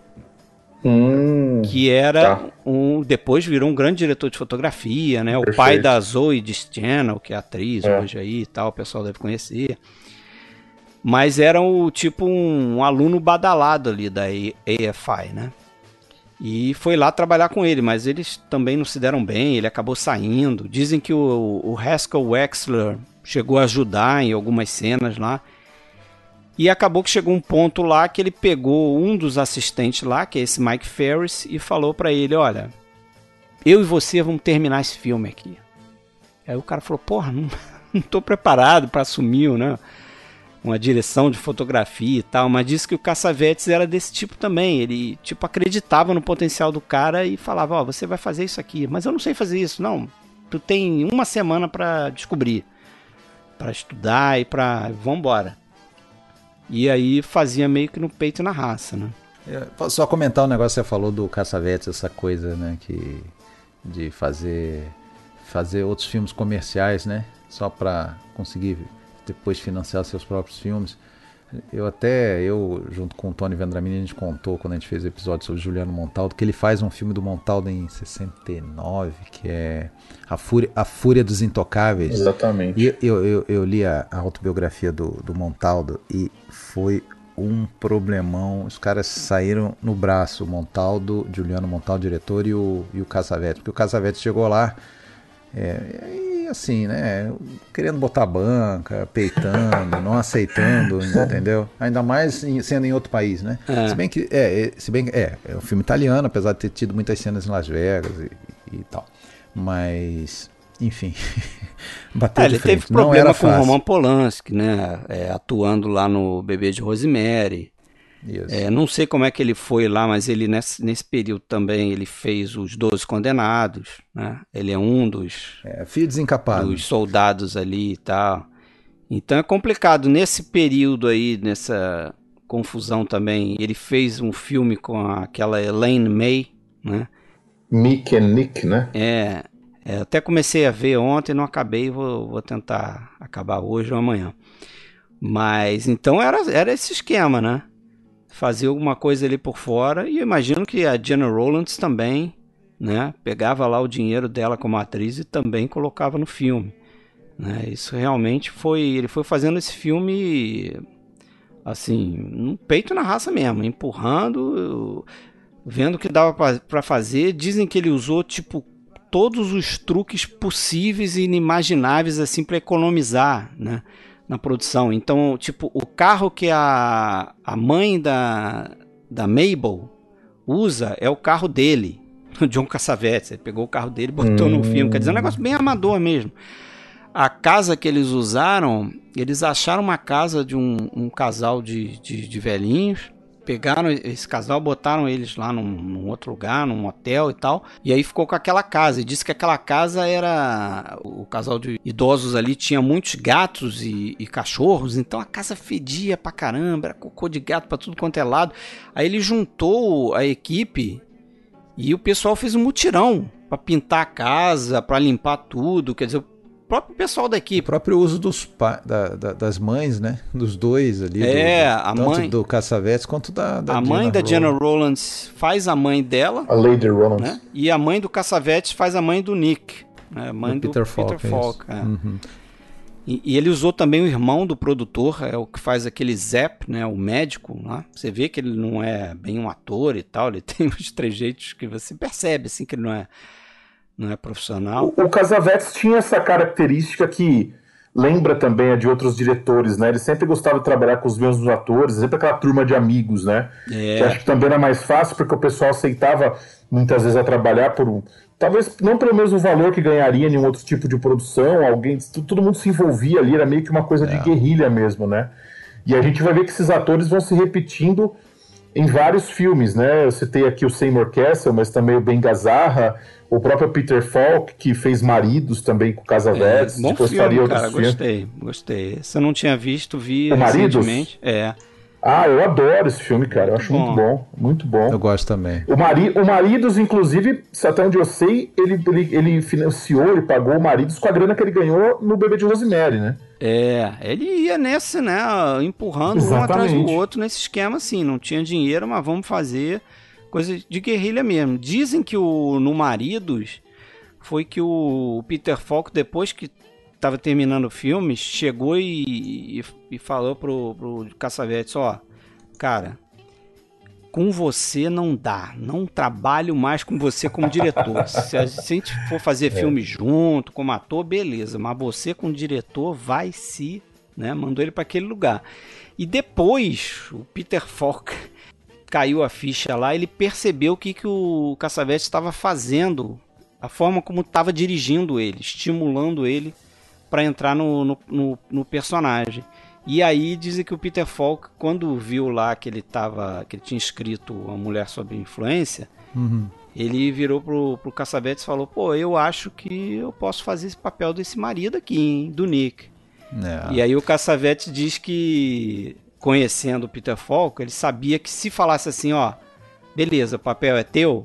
que era depois virou um grande diretor de fotografia, né? O pai da Zoe Deschanel, que é atriz hoje aí e tal, o pessoal deve conhecer. Mas era um aluno badalado ali da AFI, né? E foi lá trabalhar com ele, mas eles também não se deram bem, ele acabou saindo. Dizem que o Haskell Wexler chegou a ajudar em algumas cenas lá. E acabou que chegou um ponto lá que ele pegou um dos assistentes lá, que é esse Mike Ferris, e falou pra ele: olha, eu e você vamos terminar esse filme aqui. Aí o cara falou: porra, não tô preparado pra assumir, né, uma direção de fotografia e tal. Mas disse que o Cassavetes era desse tipo também. Ele tipo acreditava no potencial do cara e falava: ó, você vai fazer isso aqui, mas eu não sei fazer isso. Não, tu tem 1 semana pra descobrir, pra estudar e vambora. E aí fazia meio que no peito e na raça, né? Posso só comentar um negócio que você falou do Cassavetes, essa coisa, né, de fazer outros filmes comerciais, né, só para conseguir depois financiar seus próprios filmes. Eu junto com o Tony Vendramini, a gente contou quando a gente fez o episódio sobre Juliano Montaldo, que ele faz um filme do Montaldo em 69, que é A Fúria dos Intocáveis. Exatamente. E eu li a autobiografia do Montaldo e foi um problemão. Os caras saíram no braço, o Montaldo, Juliano Montaldo, diretor, e o Cassavetes, porque o Cassavetes chegou lá e assim, né, querendo botar banca, peitando, não aceitando, entendeu? Ainda mais sendo em outro país, né? Se bem que é um filme italiano, apesar de ter tido muitas cenas em Las Vegas e tal. Mas, enfim, bateu de frente. Ele teve problema com o Roman Polanski, né? Atuando lá no Bebê de Rosemary. Não sei como é que ele foi lá, mas ele nesse período também ele fez os 12 Condenados, né? Ele é um dos filho desencapado, dos soldados ali e tal. Então é complicado. Nesse período aí, nessa confusão também, ele fez um filme com aquela Elaine May, né? Mick and Nick, né? Até comecei a ver ontem, não acabei, vou tentar acabar hoje ou amanhã. Mas então era esse esquema, né? Fazer alguma coisa ali por fora, e eu imagino que a Gena Rowlands também, né, pegava lá o dinheiro dela como atriz e também colocava no filme, né? Isso realmente ele foi fazendo esse filme assim, no peito e na raça mesmo, empurrando, vendo o que dava para fazer. Dizem que ele usou tipo todos os truques possíveis e inimagináveis assim para economizar, né, na produção. Então, tipo, o carro que a mãe da Mabel usa é o carro dele, o John Cassavetes. Ele pegou o carro dele e botou no filme. Quer dizer, é um negócio bem amador mesmo. A casa que eles usaram, eles acharam uma casa de um casal de velhinhos. Pegaram esse casal, botaram eles lá num outro lugar, num hotel e tal. E aí ficou com aquela casa. E disse que aquela casa era... O casal de idosos ali tinha muitos gatos e cachorros. Então a casa fedia pra caramba. Era cocô de gato pra tudo quanto é lado. Aí ele juntou a equipe e o pessoal fez um mutirão pra pintar a casa, pra limpar tudo. Quer dizer, o próprio pessoal da equipe. O próprio uso das mães, né? Dos dois ali. A tanto mãe do Cassavetes quanto da a mãe da Gena Rowlands faz a mãe dela. A Lady Rowlands. Né? E a mãe do Cassavetes faz a mãe do Nick. Né? A mãe do Peter Falk. É. Uhum. E ele usou também o irmão do produtor, é o que faz aquele Zep, né? O médico lá. Você vê que ele não é bem um ator e tal. Ele tem uns trejeitos que você percebe assim, que ele não é profissional. O Cassavetes tinha essa característica que lembra também a de outros diretores, né? Ele sempre gostava de trabalhar com os mesmos atores, sempre aquela turma de amigos, né? Que acho que também era mais fácil, porque o pessoal aceitava muitas vezes a trabalhar talvez não pelo mesmo valor que ganharia em um outro tipo de produção, todo mundo se envolvia ali, era meio que uma coisa de guerrilha mesmo, né? E a gente vai ver que esses atores vão se repetindo em vários filmes, né? Eu citei aqui o Seymour Cassel, mas também o Ben Gazzara, o próprio Peter Falk, que fez Maridos também com Cassavetes. Bom filme, cara, gostei. Esse eu não tinha visto, vi recentemente. Eu adoro esse filme, cara. Eu acho muito bom. Eu gosto também. O Maridos, inclusive, até onde eu sei, ele financiou, ele pagou o Maridos com a grana que ele ganhou no Bebê de Rosemary, né? Ele ia nesse, né, empurrando um atrás do outro nesse esquema assim, não tinha dinheiro, mas vamos fazer coisa de guerrilha mesmo. Dizem que no Maridos foi que o Peter Falk, depois que estava terminando o filme, chegou e falou pro Cassavetes, cara, com você não dá, não trabalho mais com você como diretor. Se a gente for fazer filme junto, como ator, beleza, mas você como diretor vai se... Né, mandou ele para aquele lugar. E depois, o Peter Falk caiu a ficha lá, ele percebeu o que o Cassavetes estava fazendo, a forma como estava dirigindo ele, estimulando ele para entrar no personagem. E aí dizem que o Peter Falk, quando viu lá que ele tinha escrito Uma Mulher Sob Influência, ele virou pro Cassavetes e falou, eu acho que eu posso fazer esse papel desse marido aqui, hein, do Nick. E aí o Cassavetes diz que, conhecendo o Peter Falk, ele sabia que se falasse assim, beleza, o papel é teu,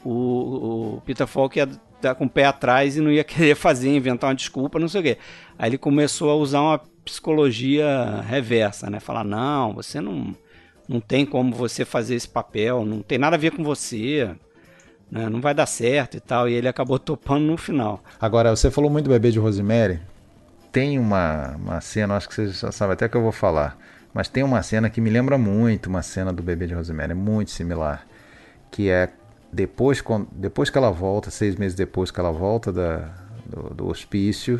o Peter Falk ia dar com o pé atrás e não ia querer fazer, inventar uma desculpa, não sei o quê. Aí ele começou a usar uma psicologia reversa, né? Falar, não, você não tem como você fazer esse papel, não tem nada a ver com você, né? Não vai dar certo e tal. E ele acabou topando no final. Agora, você falou muito do Bebê de Rosemary. Tem uma cena, acho que você já sabe até que eu vou falar, mas tem uma cena que me lembra muito uma cena do Bebê de Rosemary, é muito similar, que é depois que ela volta, 6 meses depois que ela volta do hospício,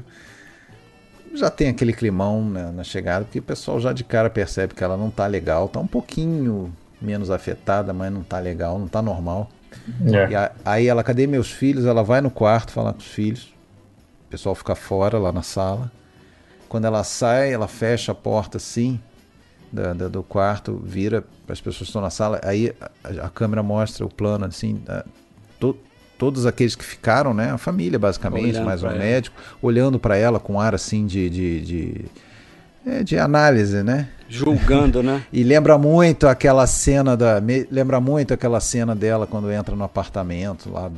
já tem aquele climão, né, na chegada, porque o pessoal já de cara percebe que ela não tá legal, tá um pouquinho menos afetada, mas não tá legal, não tá normal. E aí ela, cadê meus filhos? Ela vai no quarto falar com os filhos, o pessoal fica fora lá na sala. Quando ela sai, ela fecha a porta assim do quarto, vira para as pessoas que estão na sala, aí a câmera mostra o plano assim, todos aqueles que ficaram, né, a família basicamente, olhando mais um médico, olhando para ela com ar assim de análise, né? Julgando, né? E lembra muito aquela cena dela quando entra no apartamento lá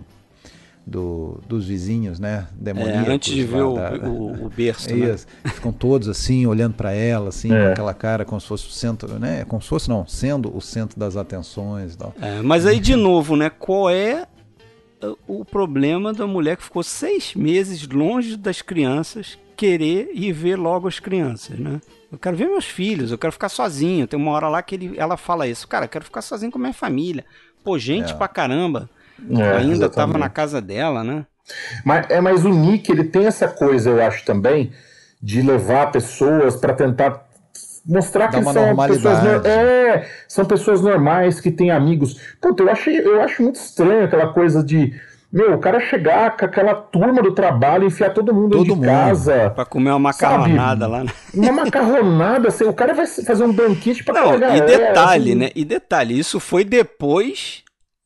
dos vizinhos, né? Demoníacos, antes de ver o berço, né? Ficam todos assim, olhando para ela, assim, com aquela cara como se fosse o centro, né? Como se fosse, não, sendo o centro das atenções e tal. Mas aí, de novo, né? Qual é o problema da mulher que ficou 6 meses longe das crianças, querer ir ver logo as crianças, né? Eu quero ver meus filhos, eu quero ficar sozinho. Tem uma hora lá que ela fala isso. Cara, eu quero ficar sozinho com a minha família. Pô, gente pra caramba. Ainda exatamente. tava na casa dela, né? Mas o Nick, ele tem essa coisa, eu acho também, de levar pessoas para tentar mostrar que uma são pessoas, normalidade. são pessoas normais, que têm amigos. Puta, eu acho muito estranho aquela coisa de, o cara chegar com aquela turma do trabalho e enfiar todo mundo de casa. Pra comer uma macarronada lá, né? Uma macarronada, assim, o cara vai fazer um banquete pra Não, galera. e detalhe, né? E detalhe, isso foi depois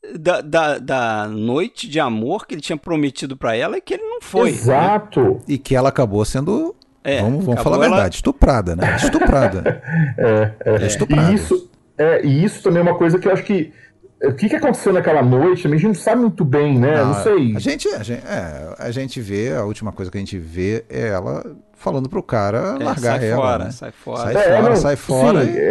da noite de amor que ele tinha prometido pra ela e que ele não foi. Exato. Né? E que ela acabou sendo, vamos falar a verdade, estuprada, né? Estuprada. Estuprada. E isso também é uma coisa que eu acho que... O que aconteceu naquela noite, a gente não sabe muito bem, né? Não sei. A gente vê, a última coisa que a gente vê é ela falando pro cara largar sai ela, fora, né? Sai fora. Sai fora. Sim,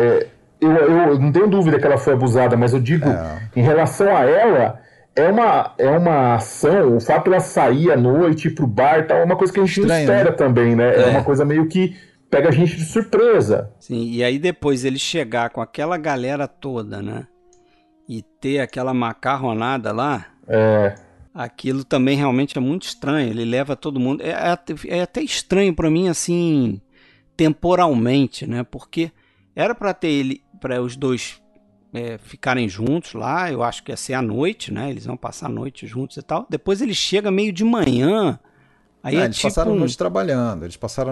eu não tenho dúvida que ela foi abusada, mas eu digo, em relação a ela, é uma ação, o fato de ela sair à noite, ir pro bar e tal, é uma coisa que a gente não espera, né? Também, né? É uma coisa meio que pega a gente de surpresa. Sim, e aí depois ele chegar com aquela galera toda, né? E ter aquela macarronada lá, aquilo também realmente é muito estranho. Ele leva todo mundo. É até estranho pra mim, assim, temporalmente, né? Porque era pra ter para os dois ficarem juntos lá. Eu acho que ia ser à noite, né? Eles vão passar a noite juntos e tal. Depois ele chega meio de manhã. Aí eles passaram a noite trabalhando.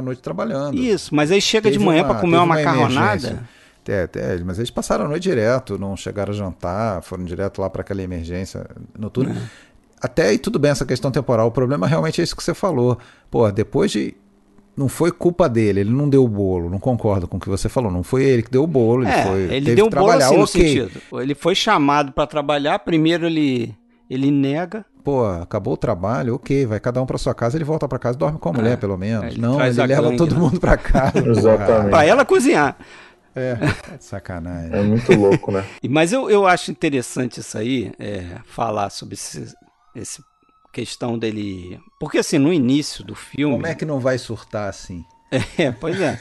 Isso, mas aí chega de manhã pra comer uma macarronada. Mas eles passaram a noite direto, não chegaram a jantar, foram direto lá para aquela emergência noturna. Até aí tudo bem essa questão temporal, o problema realmente é isso que você falou. Pô, depois de... Não foi culpa dele, ele não deu o bolo, não concordo com o que você falou, não foi ele que deu o bolo, ele deu o bolo assim, no sentido. Ele foi chamado para trabalhar, primeiro ele nega. Pô, acabou o trabalho, ok, vai cada um para sua casa, ele volta para casa e dorme com a mulher, pelo menos. Ele leva todo mundo para casa. Exatamente. Para ela cozinhar. Sacanagem. É muito louco, né? Mas eu acho interessante isso aí, falar sobre esse questão dele... Porque assim, no início do filme... Como é que não vai surtar assim? Pois é.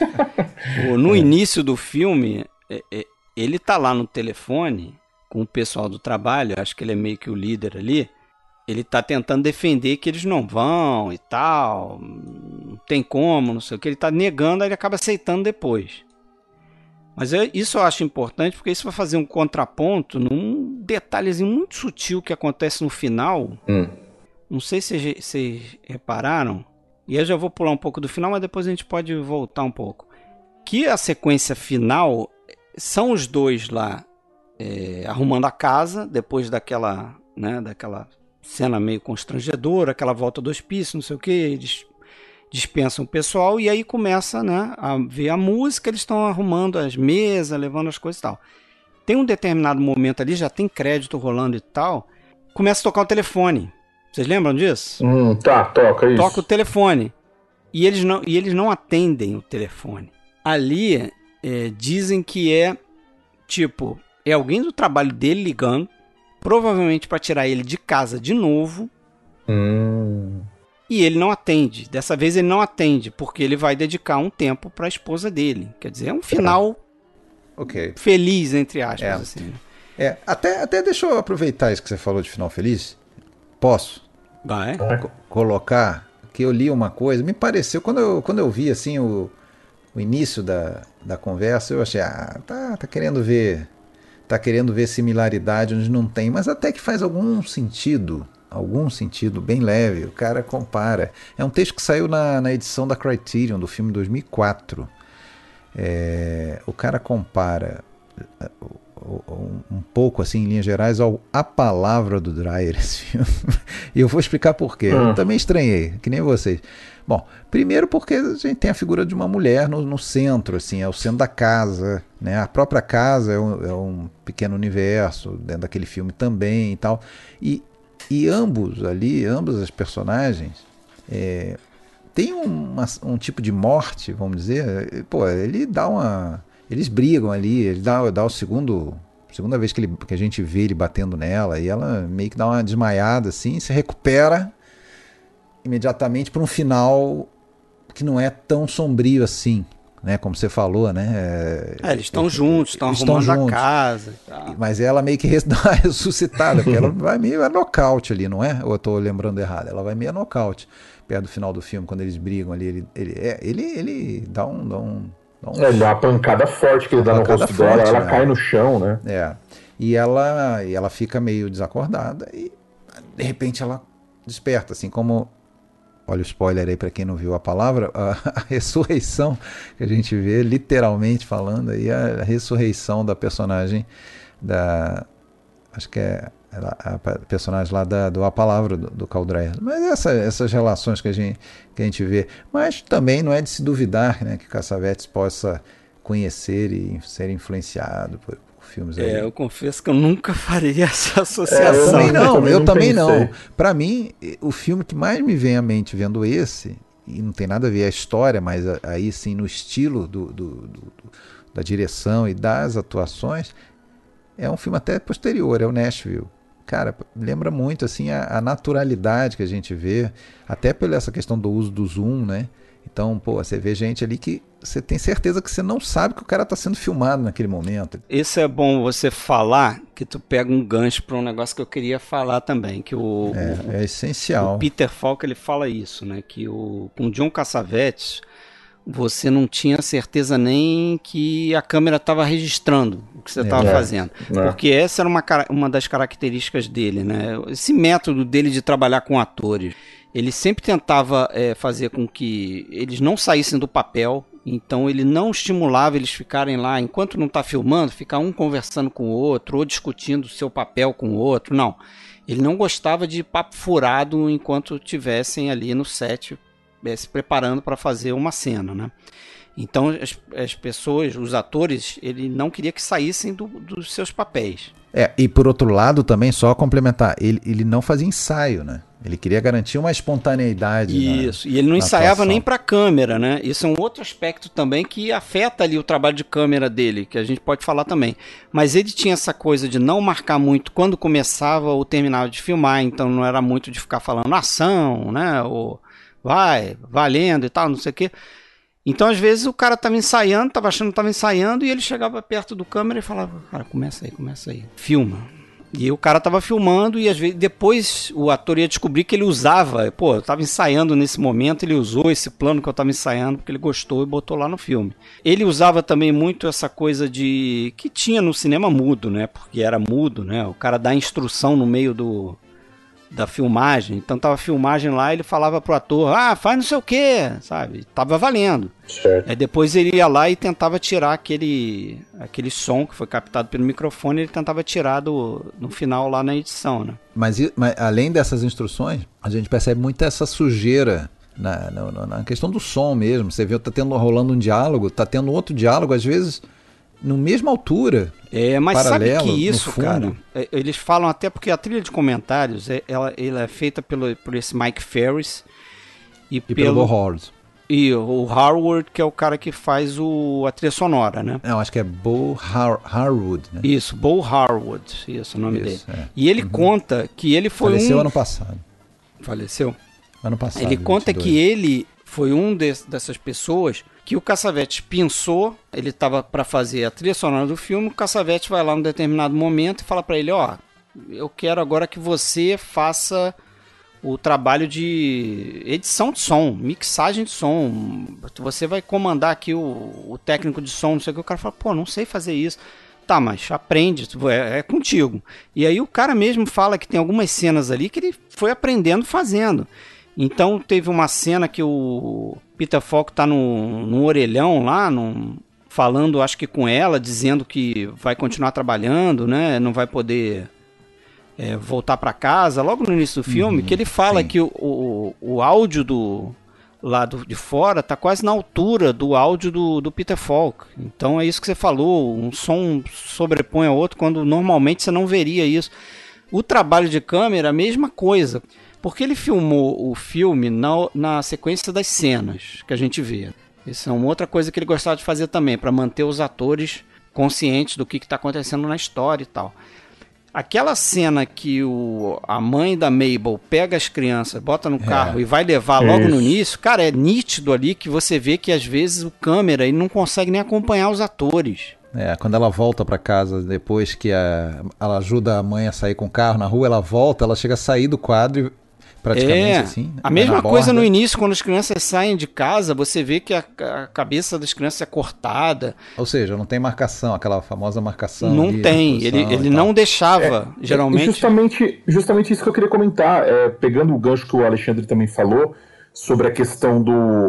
No início do filme, ele tá lá no telefone com o pessoal do trabalho, acho que ele é meio que o líder ali, ele tá tentando defender que eles não vão e tal, não tem como, não sei o que, ele tá negando, aí ele acaba aceitando depois. Mas isso eu acho importante, porque isso vai fazer um contraponto num detalhezinho muito sutil que acontece no final. Não sei se vocês repararam, e eu já vou pular um pouco do final, mas depois a gente pode voltar um pouco. Que a sequência final são os dois lá arrumando a casa, depois daquela cena meio constrangedora, aquela volta do hospício, não sei o que, eles dispensam o pessoal e aí começa, né, a ver a música, eles estão arrumando as mesas, levando as coisas e tal. Tem um determinado momento ali, já tem crédito rolando e tal, começa a tocar o telefone. Vocês lembram disso? Toca isso. Toca o telefone. E eles não atendem o telefone. Ali, dizem que é alguém do trabalho dele ligando, provavelmente para tirar ele de casa de novo. E ele não atende. Dessa vez ele não atende, porque ele vai dedicar um tempo para a esposa dele. Quer dizer, é um final feliz, entre aspas. Assim, né? Até deixa eu aproveitar isso que você falou de final feliz. Posso? Vai. Colocar que eu li uma coisa, me pareceu, quando eu vi assim o início da conversa, eu achei, tá querendo ver similaridade onde não tem, mas até que faz algum sentido bem leve, o cara compara. É um texto que saiu na edição da Criterion, do filme 2004. O cara compara um pouco, assim, em linhas gerais, A Palavra do Dreyer, esse filme. E eu vou explicar por quê. Eu também estranhei, que nem vocês. Bom, primeiro porque a gente tem a figura de uma mulher no centro, assim, é o centro da casa, né? A própria casa é um pequeno universo dentro daquele filme também e tal. E ambos as personagens tem um tipo de morte, vamos dizer. Pô, eles brigam ali, ele dá o segunda vez que a gente vê ele batendo nela, e ela meio que dá uma desmaiada assim, se recupera imediatamente para um final que não é tão sombrio assim, né? Como você falou, né? Eles estão juntos, estão arrumando a casa e tal. Mas ela meio que dá uma ressuscitada, porque ela vai meio a nocaute ali, não é? Ou eu tô lembrando errado? Ela vai meio a nocaute perto do final do filme, quando eles brigam ali. Ele dá um... Ele dá uma pancada forte que ele dá no rosto dela, ela cai no chão, né? E ela fica meio desacordada e de repente ela desperta, assim como, olha o spoiler aí para quem não viu a palavra, a ressurreição que a gente vê, literalmente falando aí, a ressurreição da personagem acho que é a personagem lá do A Palavra do Caldré. Mas essas relações que a gente vê. Mas também não é de se duvidar, né, que Cassavetes possa conhecer e ser influenciado por filmes aí. Eu confesso que eu nunca faria essa associação. Eu também não. Para mim, o filme que mais me vem à mente vendo esse, e não tem nada a ver a história, mas aí sim no estilo da direção e das atuações, é um filme até posterior, é o Nashville. Cara, lembra muito assim a naturalidade que a gente vê, até pela essa questão do uso do zoom, né? Então, você vê gente ali que você tem certeza que você não sabe que o cara está sendo filmado naquele momento. Isso é bom você falar, que tu pega um gancho para um negócio que eu queria falar também, que é essencial. O Peter Falk, ele fala isso, né? Que com John Cassavetes, você não tinha certeza nem que a câmera estava registrando o que você estava fazendo. Porque essa era uma das características dele, né? Esse método dele de trabalhar com atores. Ele sempre tentava fazer com que eles não saíssem do papel, então ele não estimulava eles ficarem lá, enquanto não está filmando, ficar um conversando com o outro, ou discutindo o seu papel com o outro, não. Ele não gostava de papo furado enquanto estivessem ali no set, se preparando para fazer uma cena, né? Então as pessoas, os atores, ele não queria que saíssem dos seus papéis. E por outro lado também, só complementar, ele não fazia ensaio, né? Ele queria garantir uma espontaneidade. Isso, e ele não ensaiava nem para a câmera, né? Isso é um outro aspecto também que afeta ali o trabalho de câmera dele, que a gente pode falar também. Mas ele tinha essa coisa de não marcar muito quando começava ou terminava de filmar, então não era muito de ficar falando ação, né? Ou vai, valendo e tal, não sei o quê. Então, às vezes, o cara estava ensaiando, estava achando que estava ensaiando, e ele chegava perto do câmera e falava, cara, começa aí, filma. E o cara estava filmando, e às vezes depois o ator ia descobrir que ele usava, eu estava ensaiando nesse momento, ele usou esse plano que eu estava ensaiando, porque ele gostou e botou lá no filme. Ele usava também muito essa coisa que tinha no cinema mudo, né? Porque era mudo, né? O cara dá instrução no meio da filmagem, então tava a filmagem lá, ele falava pro ator, faz não sei o que, sabe, tava valendo. Certo. Aí depois ele ia lá e tentava tirar aquele som que foi captado pelo microfone, ele tentava tirar no final lá na edição, né? Mas além dessas instruções, a gente percebe muito essa sujeira na questão do som mesmo. Você vê, rolando um diálogo, tá tendo outro diálogo, às vezes na mesma altura, mas paralelo, sabe que isso, no fundo, cara, eles falam até porque a trilha de comentários, ela é feita por esse Mike Ferris e pelo Howard. E o Harwood, que é o cara que faz a trilha sonora, né? Não, acho que é Bo Harwood, né? Isso, Bo Harwood, isso é o nome dele. E ele conta que ele foi Faleceu ano passado. Faleceu? Ano passado. Ele conta que ele foi dessas pessoas que o Cassavetes pensou, ele estava para fazer a trilha sonora do filme, o Cassavetes vai lá num determinado momento e fala para ele, eu quero agora que você faça o trabalho de edição de som, mixagem de som, você vai comandar aqui o técnico de som, não sei o que, o cara fala, não sei fazer isso. Tá, mas aprende, é contigo. E aí o cara mesmo fala que tem algumas cenas ali que ele foi aprendendo fazendo. Então teve uma cena que o Peter Falk tá num orelhão lá, falando acho que com ela, dizendo que vai continuar trabalhando, né? Não vai poder voltar para casa, logo no início do filme, que ele fala que o áudio do lado de fora tá quase na altura do áudio do Peter Falk. Então é isso que você falou, um som sobrepõe ao outro, quando normalmente você não veria isso. O trabalho de câmera, a mesma coisa. Porque ele filmou o filme na sequência das cenas que a gente vê. Isso é uma outra coisa que ele gostava de fazer também, para manter os atores conscientes do que está acontecendo na história e tal. Aquela cena que a mãe da Mabel pega as crianças, bota no carro e vai levar logo no início, cara, é nítido ali que você vê que às vezes o câmera ele não consegue nem acompanhar os atores. Quando ela volta pra casa, depois que ela ajuda a mãe a sair com o carro na rua, ela volta, ela chega a sair do quadro praticamente assim. A mesma coisa no início, quando as crianças saem de casa, você vê que a cabeça das crianças é cortada. Ou seja, não tem marcação, aquela famosa marcação. Não tem, ele não deixava, geralmente. Justamente isso que eu queria comentar, pegando o gancho que o Alexandre também falou, sobre a questão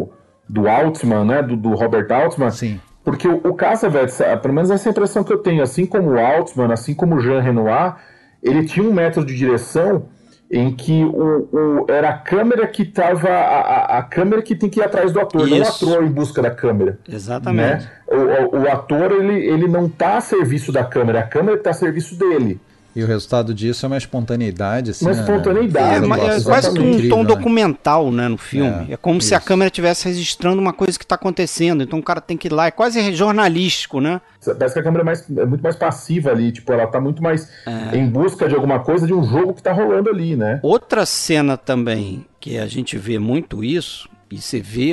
do Altman, né, do Robert Altman. Sim. Porque o Cassavetes, pelo menos essa impressão que eu tenho, assim como o Altman, assim como o Jean Renoir, ele tinha um método de direção em que era a câmera que estava. A câmera que tem que ir atrás do ator, não o ator em busca da câmera. Exatamente. Né? O ator ele não está a serviço da câmera, a câmera está a serviço dele. E o resultado disso é uma espontaneidade. Assim, uma espontaneidade. É quase que um tom documental, né, no filme. É como se a câmera estivesse registrando uma coisa que está acontecendo. Então o cara tem que ir lá. É quase jornalístico, né? Parece que a câmera é muito mais passiva ali. Tipo, ela está muito mais em busca de alguma coisa, de um jogo que está rolando ali, né? Outra cena também que a gente vê muito isso, e você vê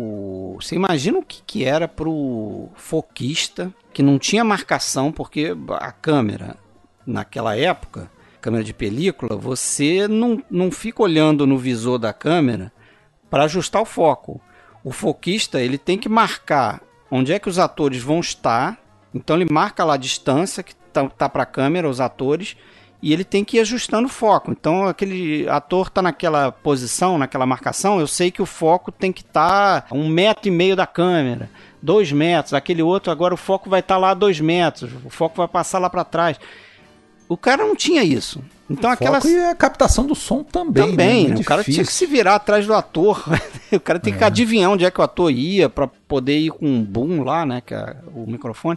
você imagina o que era pro foquista, que não tinha marcação, porque a câmera... Naquela época, câmera de película, você não fica olhando no visor da câmera para ajustar o foco. O foquista ele tem que marcar onde é que os atores vão estar, então ele marca lá a distância que tá para a câmera, os atores, e ele tem que ir ajustando o foco. Então aquele ator está naquela posição, naquela marcação, eu sei que o foco tem que estar a 1,5 metro da câmera, 2 metros, aquele outro agora o foco vai estar lá a 2 metros, o foco vai passar lá para trás. O cara não tinha isso. Então E a captação do som também. Também. O cara tinha que se virar atrás do ator. O cara tem que adivinhar onde é que o ator ia para poder ir com um boom lá, né? Que é o microfone.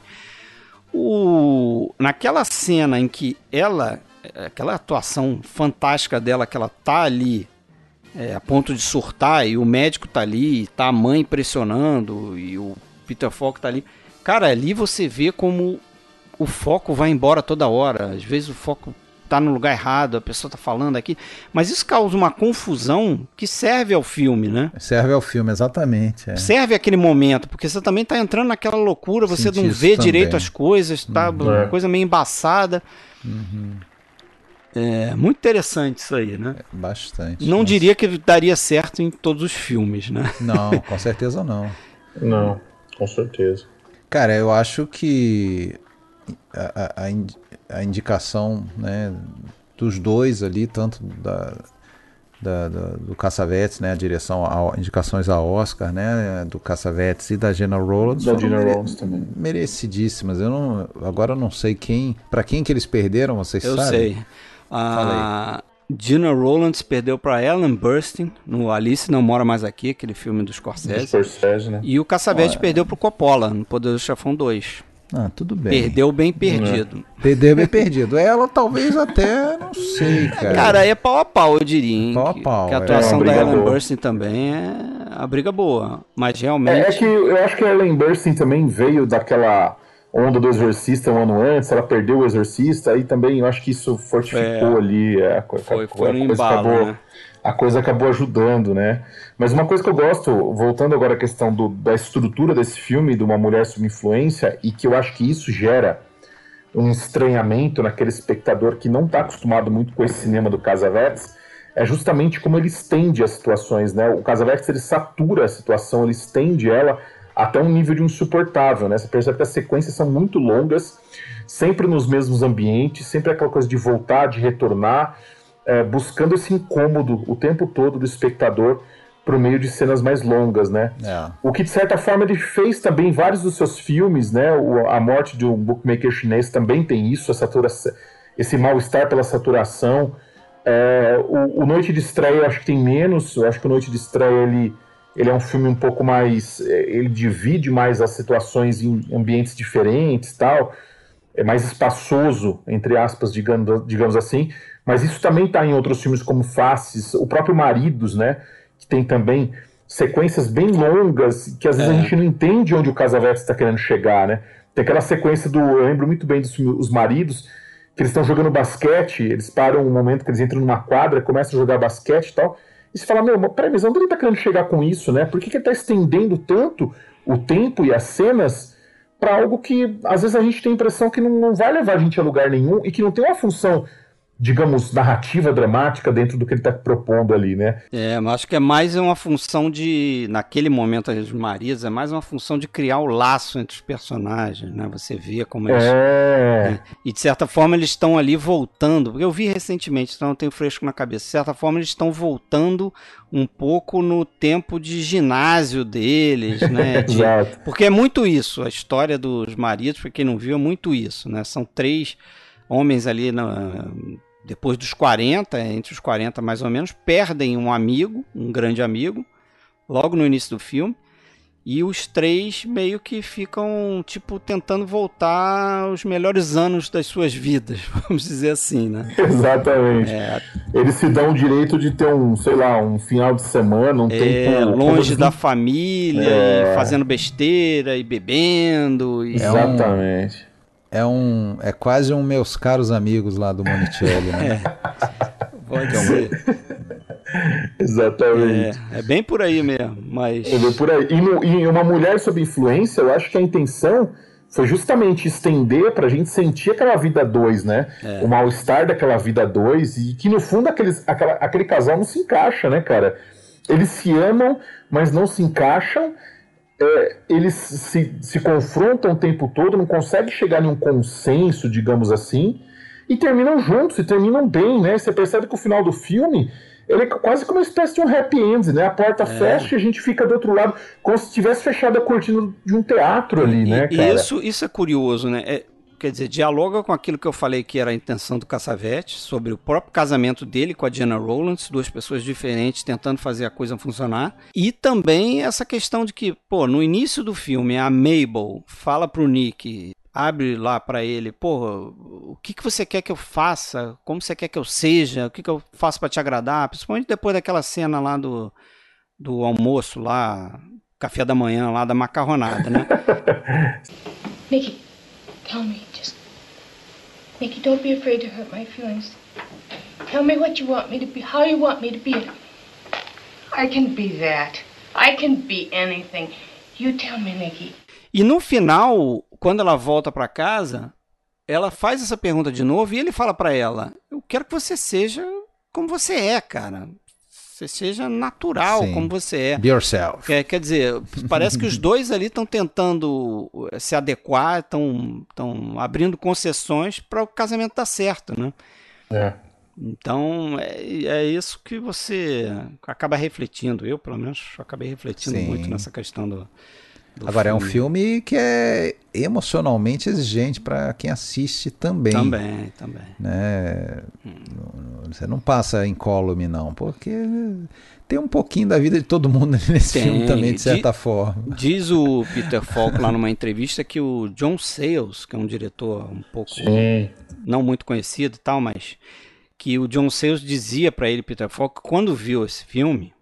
Naquela cena em que aquela atuação fantástica dela, que ela tá ali a ponto de surtar e o médico tá ali, tá a mãe pressionando e o Peter Falk tá ali. Cara, ali você vê como o foco vai embora toda hora. Às vezes o foco tá no lugar errado, a pessoa tá falando aqui. Mas isso causa uma confusão que serve ao filme, né? Serve ao filme, exatamente. Serve aquele momento, porque você também tá entrando naquela loucura, você não vê direito as coisas, tá uma coisa meio embaçada. É muito interessante isso aí, né? Bastante. Não diria que daria certo em todos os filmes, né? Não, com certeza não. Não, com certeza. Cara, eu acho que a indicação, né, dos dois ali, tanto do Cassavetes, né, a direção, indicações a Oscar, né, do Cassavetes e da Gena Rowlands, também merecidíssimas. Agora eu não sei para quem que eles perderam, vocês sabem? Eu sei. A Gena Rowlands perdeu para Ellen Burstyn no Alice Não Mora Mais Aqui, aquele filme do Scorsese, né? E o Cassavetes perdeu pro Coppola no Poderoso Chefão 2. Tudo bem. Perdeu bem perdido. Perdeu bem perdido. Ela talvez até, não sei, cara. Cara, é pau a pau, eu diria, hein? Pau a pau. Que a atuação da Ellen Burstyn também é a briga boa. Mas realmente... É que eu acho que a Ellen Burstyn também veio daquela onda do Exorcista um ano antes, ela perdeu o Exorcista, aí também eu acho que isso fortificou ali. Foi no embalo, né? A coisa acabou ajudando, né? Mas uma coisa que eu gosto, voltando agora à questão da estrutura desse filme, de uma mulher sob influência, e que eu acho que isso gera um estranhamento naquele espectador que não está acostumado muito com esse cinema do Cassavetes, é justamente como ele estende as situações, né? O Cassavetes, ele satura a situação, ele estende ela até um nível de insuportável, né? Você percebe que as sequências são muito longas, sempre nos mesmos ambientes, sempre aquela coisa de voltar, de retornar, buscando esse incômodo o tempo todo do espectador por meio de cenas mais longas, né? O que, de certa forma, ele fez também em vários dos seus filmes, né? A Morte de um Bookmaker Chinês também tem isso, esse mal-estar pela saturação. O Noite de Estreia, eu acho que tem menos. Eu acho que o Noite de Estreia, ele é um filme um pouco mais... Ele divide mais as situações em ambientes diferentes, tal. É mais espaçoso, entre aspas, digamos assim. Mas isso também está em outros filmes como Faces, o próprio Maridos, né? Que tem também sequências bem longas, que às vezes a gente não entende onde o Cassavetes está querendo chegar, né? Tem aquela sequência eu lembro muito bem do filme Os Maridos, que eles estão jogando basquete, eles param um momento que eles entram numa quadra, começam a jogar basquete e tal, e você fala, peraí, mas onde ele tá querendo chegar com isso, né? Por que ele tá estendendo tanto o tempo e as cenas para algo que, às vezes, a gente tem a impressão que não vai levar a gente a lugar nenhum e que não tem uma função, digamos, narrativa, dramática dentro do que ele está propondo ali, né? Mas acho que é mais uma função de, naquele momento as Marias, é mais uma função de criar o laço entre os personagens, né? Você vê como eles... Né? E de certa forma eles estão ali voltando, porque eu vi recentemente, então eu tenho fresco na cabeça, de certa forma eles estão voltando um pouco no tempo de ginásio deles, né? Exato. Porque é muito isso, a história dos Maridos, para quem não viu, é muito isso, né? São 3 homens ali, depois dos 40, entre os 40 mais ou menos, perdem um amigo, um grande amigo, logo no início do filme, e os 3 meio que ficam, tipo, tentando voltar aos melhores anos das suas vidas, vamos dizer assim, né? Exatamente. Eles se dão o direito de ter um final de semana, um tempo... longe da família, e fazendo besteira, e bebendo. Exatamente. É quase um Meus Caros Amigos lá do Monicelli, né? Pode ser. Exatamente. É bem por aí mesmo, mas... É bem por aí. E Uma Mulher Sob Influência, eu acho que a intenção foi justamente estender pra gente sentir aquela vida 2, né? O mal-estar daquela vida 2, e que no fundo aquele casal não se encaixa, né, cara? Eles se amam, mas não se encaixam. Eles se confrontam o tempo todo, não conseguem chegar em um consenso, digamos assim, e terminam juntos, e terminam bem, né? Você percebe que o final do filme, ele é quase como uma espécie de um happy end, né? A porta fecha e a gente fica do outro lado, como se tivesse fechado a cortina de um teatro ali, né, cara? E isso é curioso, né? Quer dizer, dialoga com aquilo que eu falei que era a intenção do Cassavetes, sobre o próprio casamento dele com a Gena Rowlands, 2 pessoas diferentes tentando fazer a coisa funcionar, e também essa questão de que, no início do filme, a Mabel fala pro Nick, abre lá pra ele, o que você quer que eu faça? Como você quer que eu seja? O que eu faço pra te agradar? Principalmente depois daquela cena lá do almoço lá, café da manhã lá, da macarronada, né? Nicky, tell me, Nicky, don't be afraid to hurt my feelings. Tell me what you want me to be, how you want me to be. I can be that. I can be anything. You tell me, Nicky. E no final, quando ela volta pra casa, ela faz essa pergunta de novo e ele fala pra ela, eu quero que você seja como você é, cara. Você seja natural. Sim. Como você é. Be yourself. Quer dizer, parece que os 2 ali estão tentando se adequar, estão abrindo concessões para o casamento dar certo, né? Então, é isso que você acaba refletindo. Eu, pelo menos, acabei refletindo muito nessa questão do Agora, filme. é um filme que é emocionalmente exigente para quem assiste também. Também. Né? Você não passa incólume, não, porque tem um pouquinho da vida de todo mundo nesse filme também, de certa forma. Diz o Peter Falk lá numa entrevista que o John Sayles, que é um diretor um pouco não muito conhecido e tal, mas que o John Sayles dizia para ele, Peter Falk, quando viu esse filme,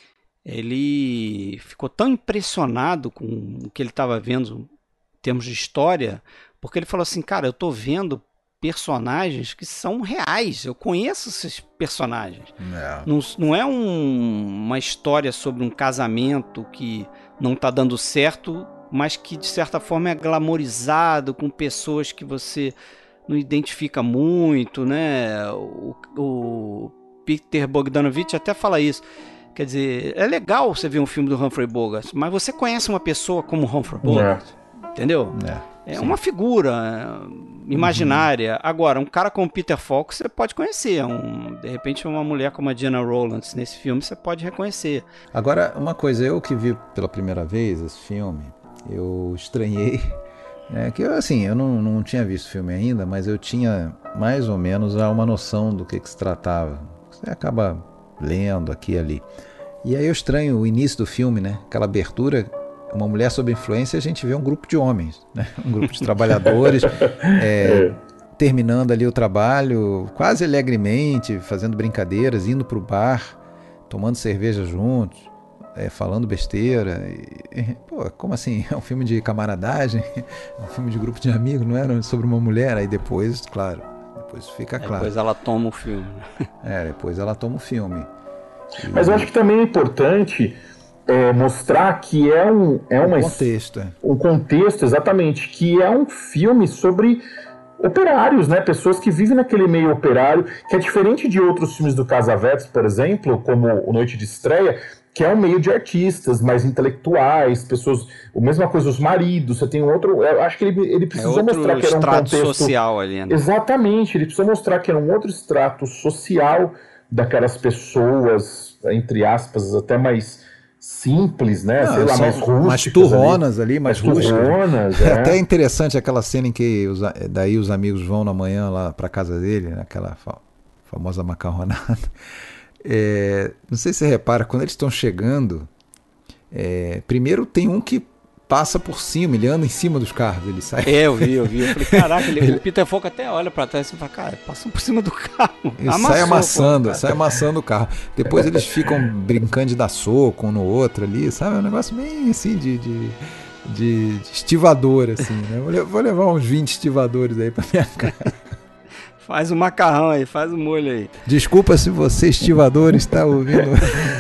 ele ficou tão impressionado com o que ele estava vendo em termos de história, porque ele falou assim, cara, eu estou vendo personagens que são reais, eu conheço esses personagens. Não é uma história sobre um casamento que não está dando certo, mas que de certa forma é glamorizado, com pessoas que você não identifica muito, né? O Peter Bogdanovich até fala isso. Quer dizer, é legal você ver um filme do Humphrey Bogart, mas você conhece uma pessoa como Humphrey Bogart, entendeu? É uma figura imaginária. Agora, um cara como Peter Falk você pode conhecer. De repente, uma mulher como a Gena Rowlands nesse filme você pode reconhecer. Agora, uma coisa, eu que vi pela primeira vez esse filme, eu estranhei, né, que eu não tinha visto o filme ainda, mas eu tinha mais ou menos uma noção do que se tratava. Você acaba lendo aqui e ali. E aí eu estranho o início do filme, né? Aquela abertura, Uma Mulher Sob Influência, a gente vê um grupo de homens, né? Um grupo de trabalhadores terminando ali o trabalho, quase alegremente, fazendo brincadeiras, indo pro bar, tomando cerveja juntos, falando besteira. Como assim? É um filme de camaradagem? É um filme de grupo de amigos, não era sobre uma mulher? Aí depois, claro, Depois fica claro. Depois ela toma o filme. Depois ela toma o filme. Mas eu acho que também é importante mostrar que um contexto, exatamente, que é um filme sobre operários, né? Pessoas que vivem naquele meio operário, que é diferente de outros filmes do Cassavetes, por exemplo, como O Noite de Estreia, que é um meio de artistas, mais intelectuais, pessoas, a mesma coisa, os maridos, você tem outro, eu acho que ele precisou mostrar que era um contexto social ali, né? Exatamente, ele precisou mostrar que era um outro extrato social daquelas pessoas, entre aspas, até mais simples, né? Sei lá, mais rústicas. Mais turronas ali, mais rústicas. É até interessante aquela cena em que daí os amigos vão na manhã lá para casa dele, naquela famosa macarronada. Não sei se você repara, quando eles estão chegando, primeiro tem um que passa por cima, ele anda em cima dos carros, ele sai. Eu vi. Eu falei, caraca, o Peter Falk até olha pra trás e fala, cara, passou por cima do carro. Ele sai amassando o carro. Depois eles ficam brincando de dar soco um no outro ali, sabe? É um negócio bem assim de estivador, assim, né? Vou levar uns 20 estivadores aí pra minha casa. Faz o macarrão aí, faz o molho aí. Desculpa se você, estivador, está ouvindo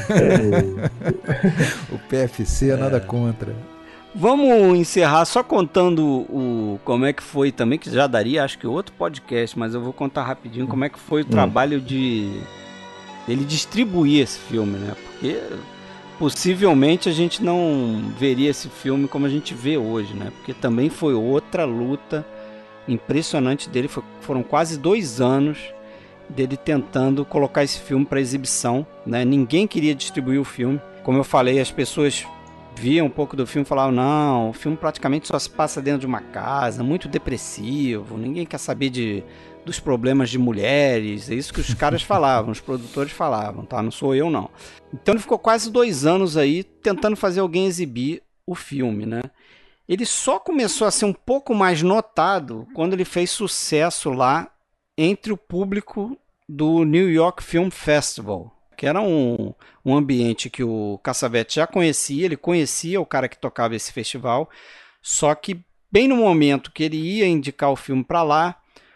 o PFC, nada contra. Vamos encerrar só contando como é que foi também, que já daria acho que outro podcast, mas eu vou contar rapidinho como é que foi o trabalho dele distribuir esse filme, né? Porque possivelmente a gente não veria esse filme como a gente vê hoje, né? Porque também foi outra luta impressionante dele, foram quase 2 anos dele tentando colocar esse filme para exibição, né? Ninguém queria distribuir o filme, como eu falei, as pessoas viam um pouco do filme e falavam, não, o filme praticamente só se passa dentro de uma casa, muito depressivo, ninguém quer saber dos problemas de mulheres, é isso que os caras falavam, os produtores falavam, tá? Não sou eu não. Então ele ficou quase 2 anos aí tentando fazer alguém exibir o filme, né? Ele só começou a ser um pouco mais notado quando ele fez sucesso lá entre o público do New York Film Festival, que era um ambiente que o Cassavetes já conhecia, ele conhecia o cara que tocava esse festival, só que bem no momento que ele ia indicar o filme para lá,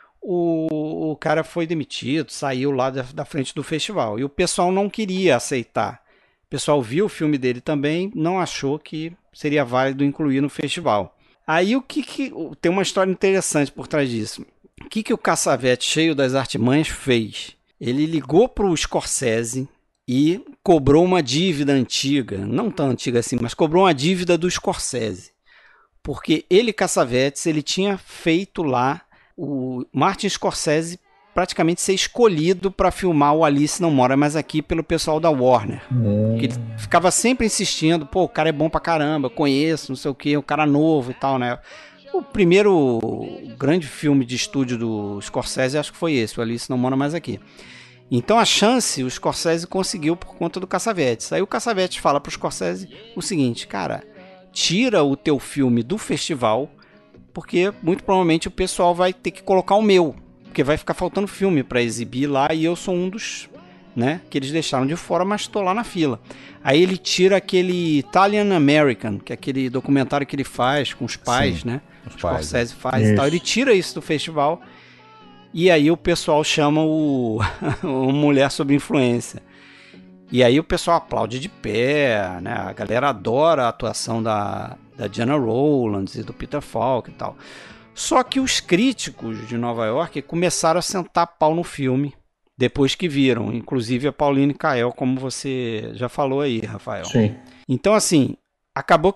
o cara foi demitido, saiu lá da frente do festival, e o pessoal não queria aceitar. O pessoal viu o filme dele também, não achou que seria válido incluir no festival. Aí tem uma história interessante por trás disso. O que o Cassavetes, cheio das artimanhas, fez? Ele ligou para o Scorsese e cobrou uma dívida antiga, não tão antiga assim, mas cobrou uma dívida do Scorsese. Porque Cassavetes, ele tinha feito lá o Martin Scorsese praticamente ser escolhido para filmar o Alice Não Mora Mais Aqui pelo pessoal da Warner. Que ele ficava sempre insistindo, pô, o cara é bom pra caramba, conheço, não sei o que, o cara novo e tal, né? O primeiro grande filme de estúdio do Scorsese, acho que foi esse, o Alice Não Mora Mais Aqui. Então a chance o Scorsese conseguiu por conta do Cassavetes. Aí o Cassavetes fala pro Scorsese o seguinte, cara, tira o teu filme do festival, porque muito provavelmente o pessoal vai ter que colocar o meu, porque vai ficar faltando filme para exibir lá e eu sou um dos, né, que eles deixaram de fora, mas estou lá na fila. Aí ele tira aquele Italian American, que é aquele documentário que ele faz com os pais, sim, né? Os Scorsese faz e tal. Ele tira isso do festival e aí o pessoal chama o Mulher Sob Influência. E aí o pessoal aplaude de pé, né? A galera adora a atuação da Diana Rowlands e do Peter Falk e tal. Só que os críticos de Nova York começaram a sentar pau no filme depois que viram, inclusive a Pauline Kael, como você já falou aí, Rafael. Sim. Então, assim, acabou que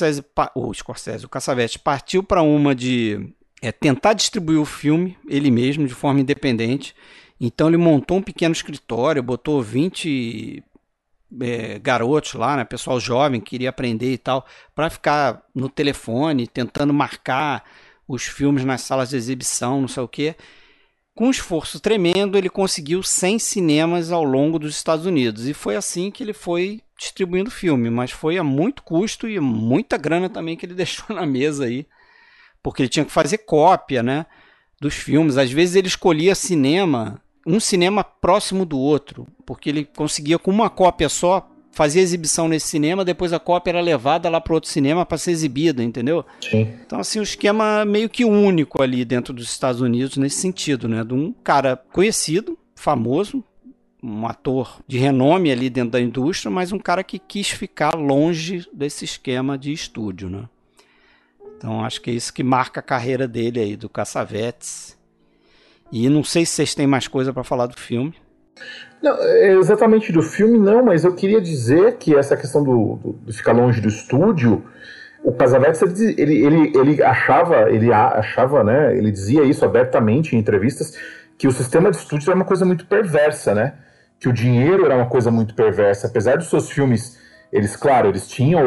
o Cassavetes partiu para uma de tentar distribuir o filme ele mesmo, de forma independente. Então ele montou um pequeno escritório, botou 20 garotos lá, né, pessoal jovem que queria aprender e tal, para ficar no telefone, tentando marcar os filmes nas salas de exibição, não sei o quê. Com um esforço tremendo, ele conseguiu 100 cinemas ao longo dos Estados Unidos. E foi assim que ele foi distribuindo o filme, mas foi a muito custo e muita grana também que ele deixou na mesa aí, porque ele tinha que fazer cópia, né, dos filmes. Às vezes ele escolhia um cinema próximo do outro, porque ele conseguia com uma cópia só fazia exibição nesse cinema, depois a cópia era levada lá para outro cinema para ser exibida, entendeu? Sim. Então, assim, um esquema meio que único ali dentro dos Estados Unidos nesse sentido, né? De um cara conhecido, famoso, um ator de renome ali dentro da indústria, mas um cara que quis ficar longe desse esquema de estúdio, né? Então, acho que é isso que marca a carreira dele aí, do Cassavetes. E não sei se vocês têm mais coisa para falar do filme. Não, exatamente do filme não, mas eu queria dizer que essa questão de ficar longe do estúdio, o Cassavetes ele achava, né, ele dizia isso abertamente em entrevistas, que o sistema de estúdio era uma coisa muito perversa, né, que o dinheiro era uma coisa muito perversa, apesar dos seus filmes, eles tinham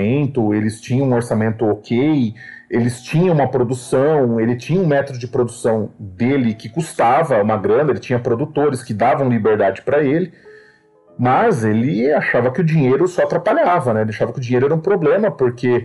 um orçamento ok, eles tinham uma produção, ele tinha um método de produção dele que custava uma grana, ele tinha produtores que davam liberdade para ele, mas ele achava que o dinheiro só atrapalhava, né? Ele achava que o dinheiro era um problema, porque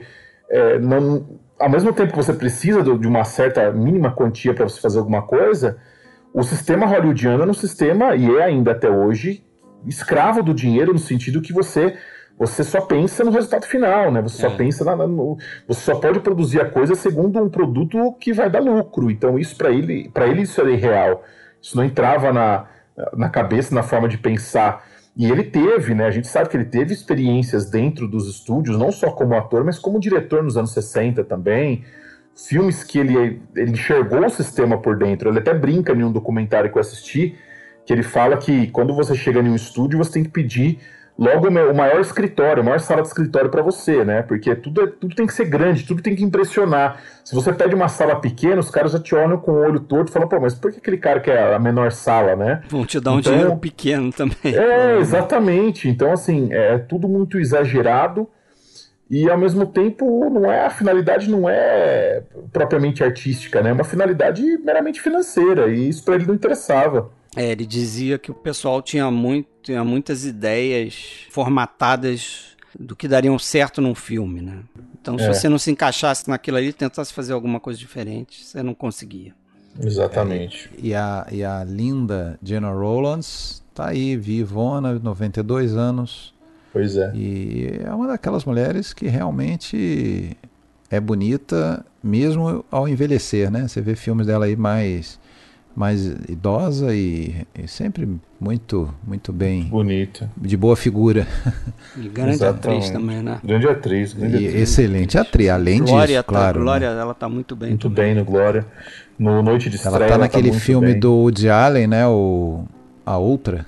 ao mesmo tempo que você precisa de uma certa mínima quantia para você fazer alguma coisa, o sistema hollywoodiano era um sistema, e é ainda até hoje, escravo do dinheiro, no sentido que você só pensa no resultado final, né? Você só pensa você só pode produzir a coisa segundo um produto que vai dar lucro. Então isso para ele isso era irreal. Isso não entrava na cabeça, na forma de pensar. E ele teve, né? A gente sabe que ele teve experiências dentro dos estúdios, não só como ator, mas como diretor nos anos 60 também. Filmes que ele enxergou o sistema por dentro. Ele até brinca em um documentário que eu assisti, que ele fala que quando você chega em um estúdio, você tem que pedir logo o maior escritório, a maior sala de escritório para você, né? Porque tudo tem que ser grande, tudo tem que impressionar. Se você pede uma sala pequena, os caras já te olham com o olho torto e falam, pô, mas por que aquele cara quer a menor sala, né? Vão te dar um dinheiro pequeno também. Exatamente. Então, assim, é tudo muito exagerado e, ao mesmo tempo, a finalidade não é propriamente artística, né? É uma finalidade meramente financeira e isso para ele não interessava. Ele dizia que o pessoal tinha muitas ideias formatadas do que dariam certo num filme, né? Então, se você não se encaixasse naquilo ali, tentasse fazer alguma coisa diferente, você não conseguia. Exatamente. E a linda Gena Rowlands tá aí, vivona, 92 anos. Pois é. E é uma daquelas mulheres que realmente é bonita, mesmo ao envelhecer, né? Você vê filmes dela aí mais idosa e sempre muito bem. Bonita. De boa figura. E grande atriz também, né? Grande atriz. Excelente atriz. Além disso, claro. Glória, né? Ela tá muito bem. Muito bem no Glória. No Noite de Estreia. Ela tá naquele tá filme bem. do Woody Allen, né? A Outra.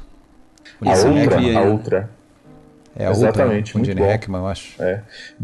A Outra. É a Exatamente, Outra, com muito Gene bom. Hackman, eu acho. É.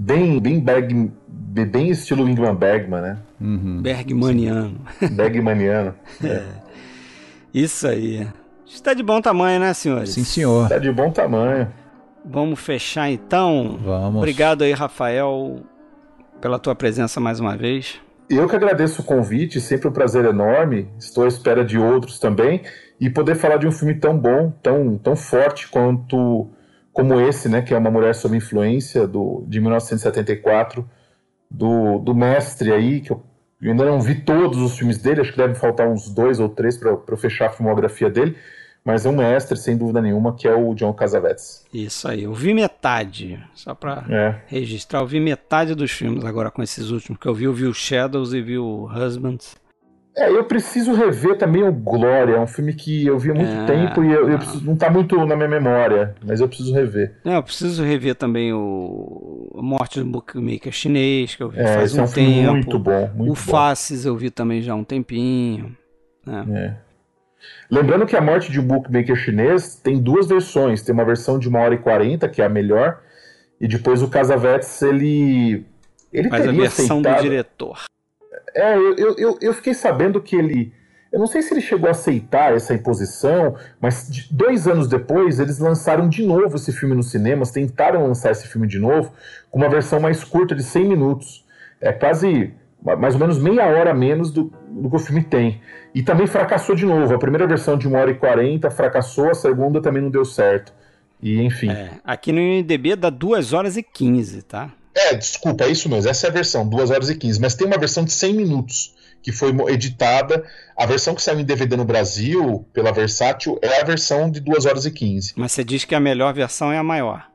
Bem estilo Ingmar Bergman, né? Uhum. Bergmaniano. Bergmaniano. Isso aí. Está de bom tamanho, né, senhores? Sim, senhor. Está de bom tamanho. Vamos fechar, então? Vamos. Obrigado aí, Rafael, pela tua presença mais uma vez. Eu que agradeço o convite, sempre um prazer enorme. Estou à espera de outros também. E poder falar de um filme tão bom, tão forte como esse, né, que é Uma Mulher Sob Influência, de 1974, do mestre aí, que eu ainda não vi todos os filmes dele, acho que deve faltar uns 2 ou 3 para eu fechar a filmografia dele, mas é um mestre, sem dúvida nenhuma, que é o John Cassavetes. Isso aí, eu vi metade, só para registrar, eu vi metade dos filmes agora com esses últimos que eu vi o Shadows e vi o Husbands. Eu preciso rever também o Glória, é um filme que eu vi há muito tempo e eu preciso, não está muito na minha memória, mas eu preciso rever. Eu preciso rever também A Morte do Bookmaker Chinês, que eu vi faz um tempo. Filme muito bom. O Faces eu vi também já há um tempinho. Né? Lembrando que A Morte de um Bookmaker Chinês tem 2 versões, tem uma versão de 1h40, que é a melhor, e depois o Cassavetes, ele faz a versão do diretor. Eu fiquei sabendo que ele... Eu não sei se ele chegou a aceitar essa imposição, mas 2 anos depois eles lançaram de novo esse filme nos cinemas, tentaram lançar esse filme de novo, com uma versão mais curta de 100 minutos. É quase mais ou menos meia hora a menos do que o filme tem. E também fracassou de novo. A primeira versão de 1h40 fracassou, a segunda também não deu certo. E enfim. Aqui no IMDb dá 2h15, tá? Desculpa, é isso mesmo, essa é a versão, 2h15, mas tem uma versão de 100 minutos, que foi editada, a versão que saiu em DVD no Brasil, pela Versátil, é a versão de 2h15. Mas você diz que a melhor versão é a maior.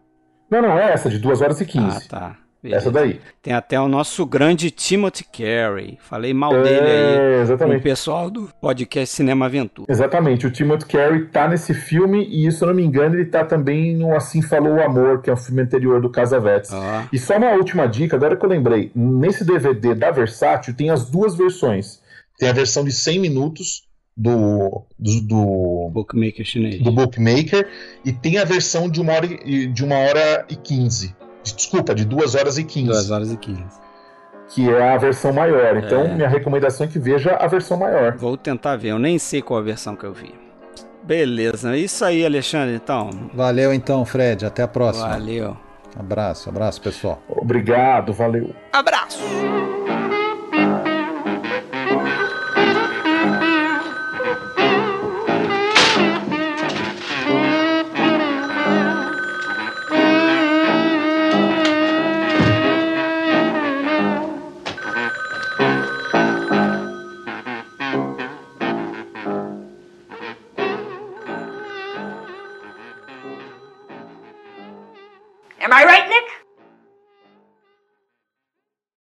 Não, é essa, de 2 horas e 15. Ah, tá. Beleza. Essa daí. Tem até o nosso grande Timothy Carey. Falei mal dele aí exatamente. com o pessoal do podcast Cinema Aventura. Exatamente, o Timothy Carey tá nesse filme e, se eu não me engano, ele tá também no Assim Falou o Amor, que é um filme anterior do Cassavetes. Ah. E só uma última dica, agora que eu lembrei, nesse DVD da Versátil tem as duas versões. Tem a versão de 100 minutos do Bookmaker chinês. do Bookmaker e tem a versão de 1 hora e 15. Desculpa, de 2 horas e 15. 2 horas e 15. Que é a versão maior. Então, minha recomendação é que veja a versão maior. Vou tentar ver, eu nem sei qual a versão que eu vi. Beleza, é isso aí, Alexandre, então. Valeu então, Fred. Até a próxima. Valeu. Abraço, pessoal. Obrigado, valeu. Abraço. Am I right, Nick?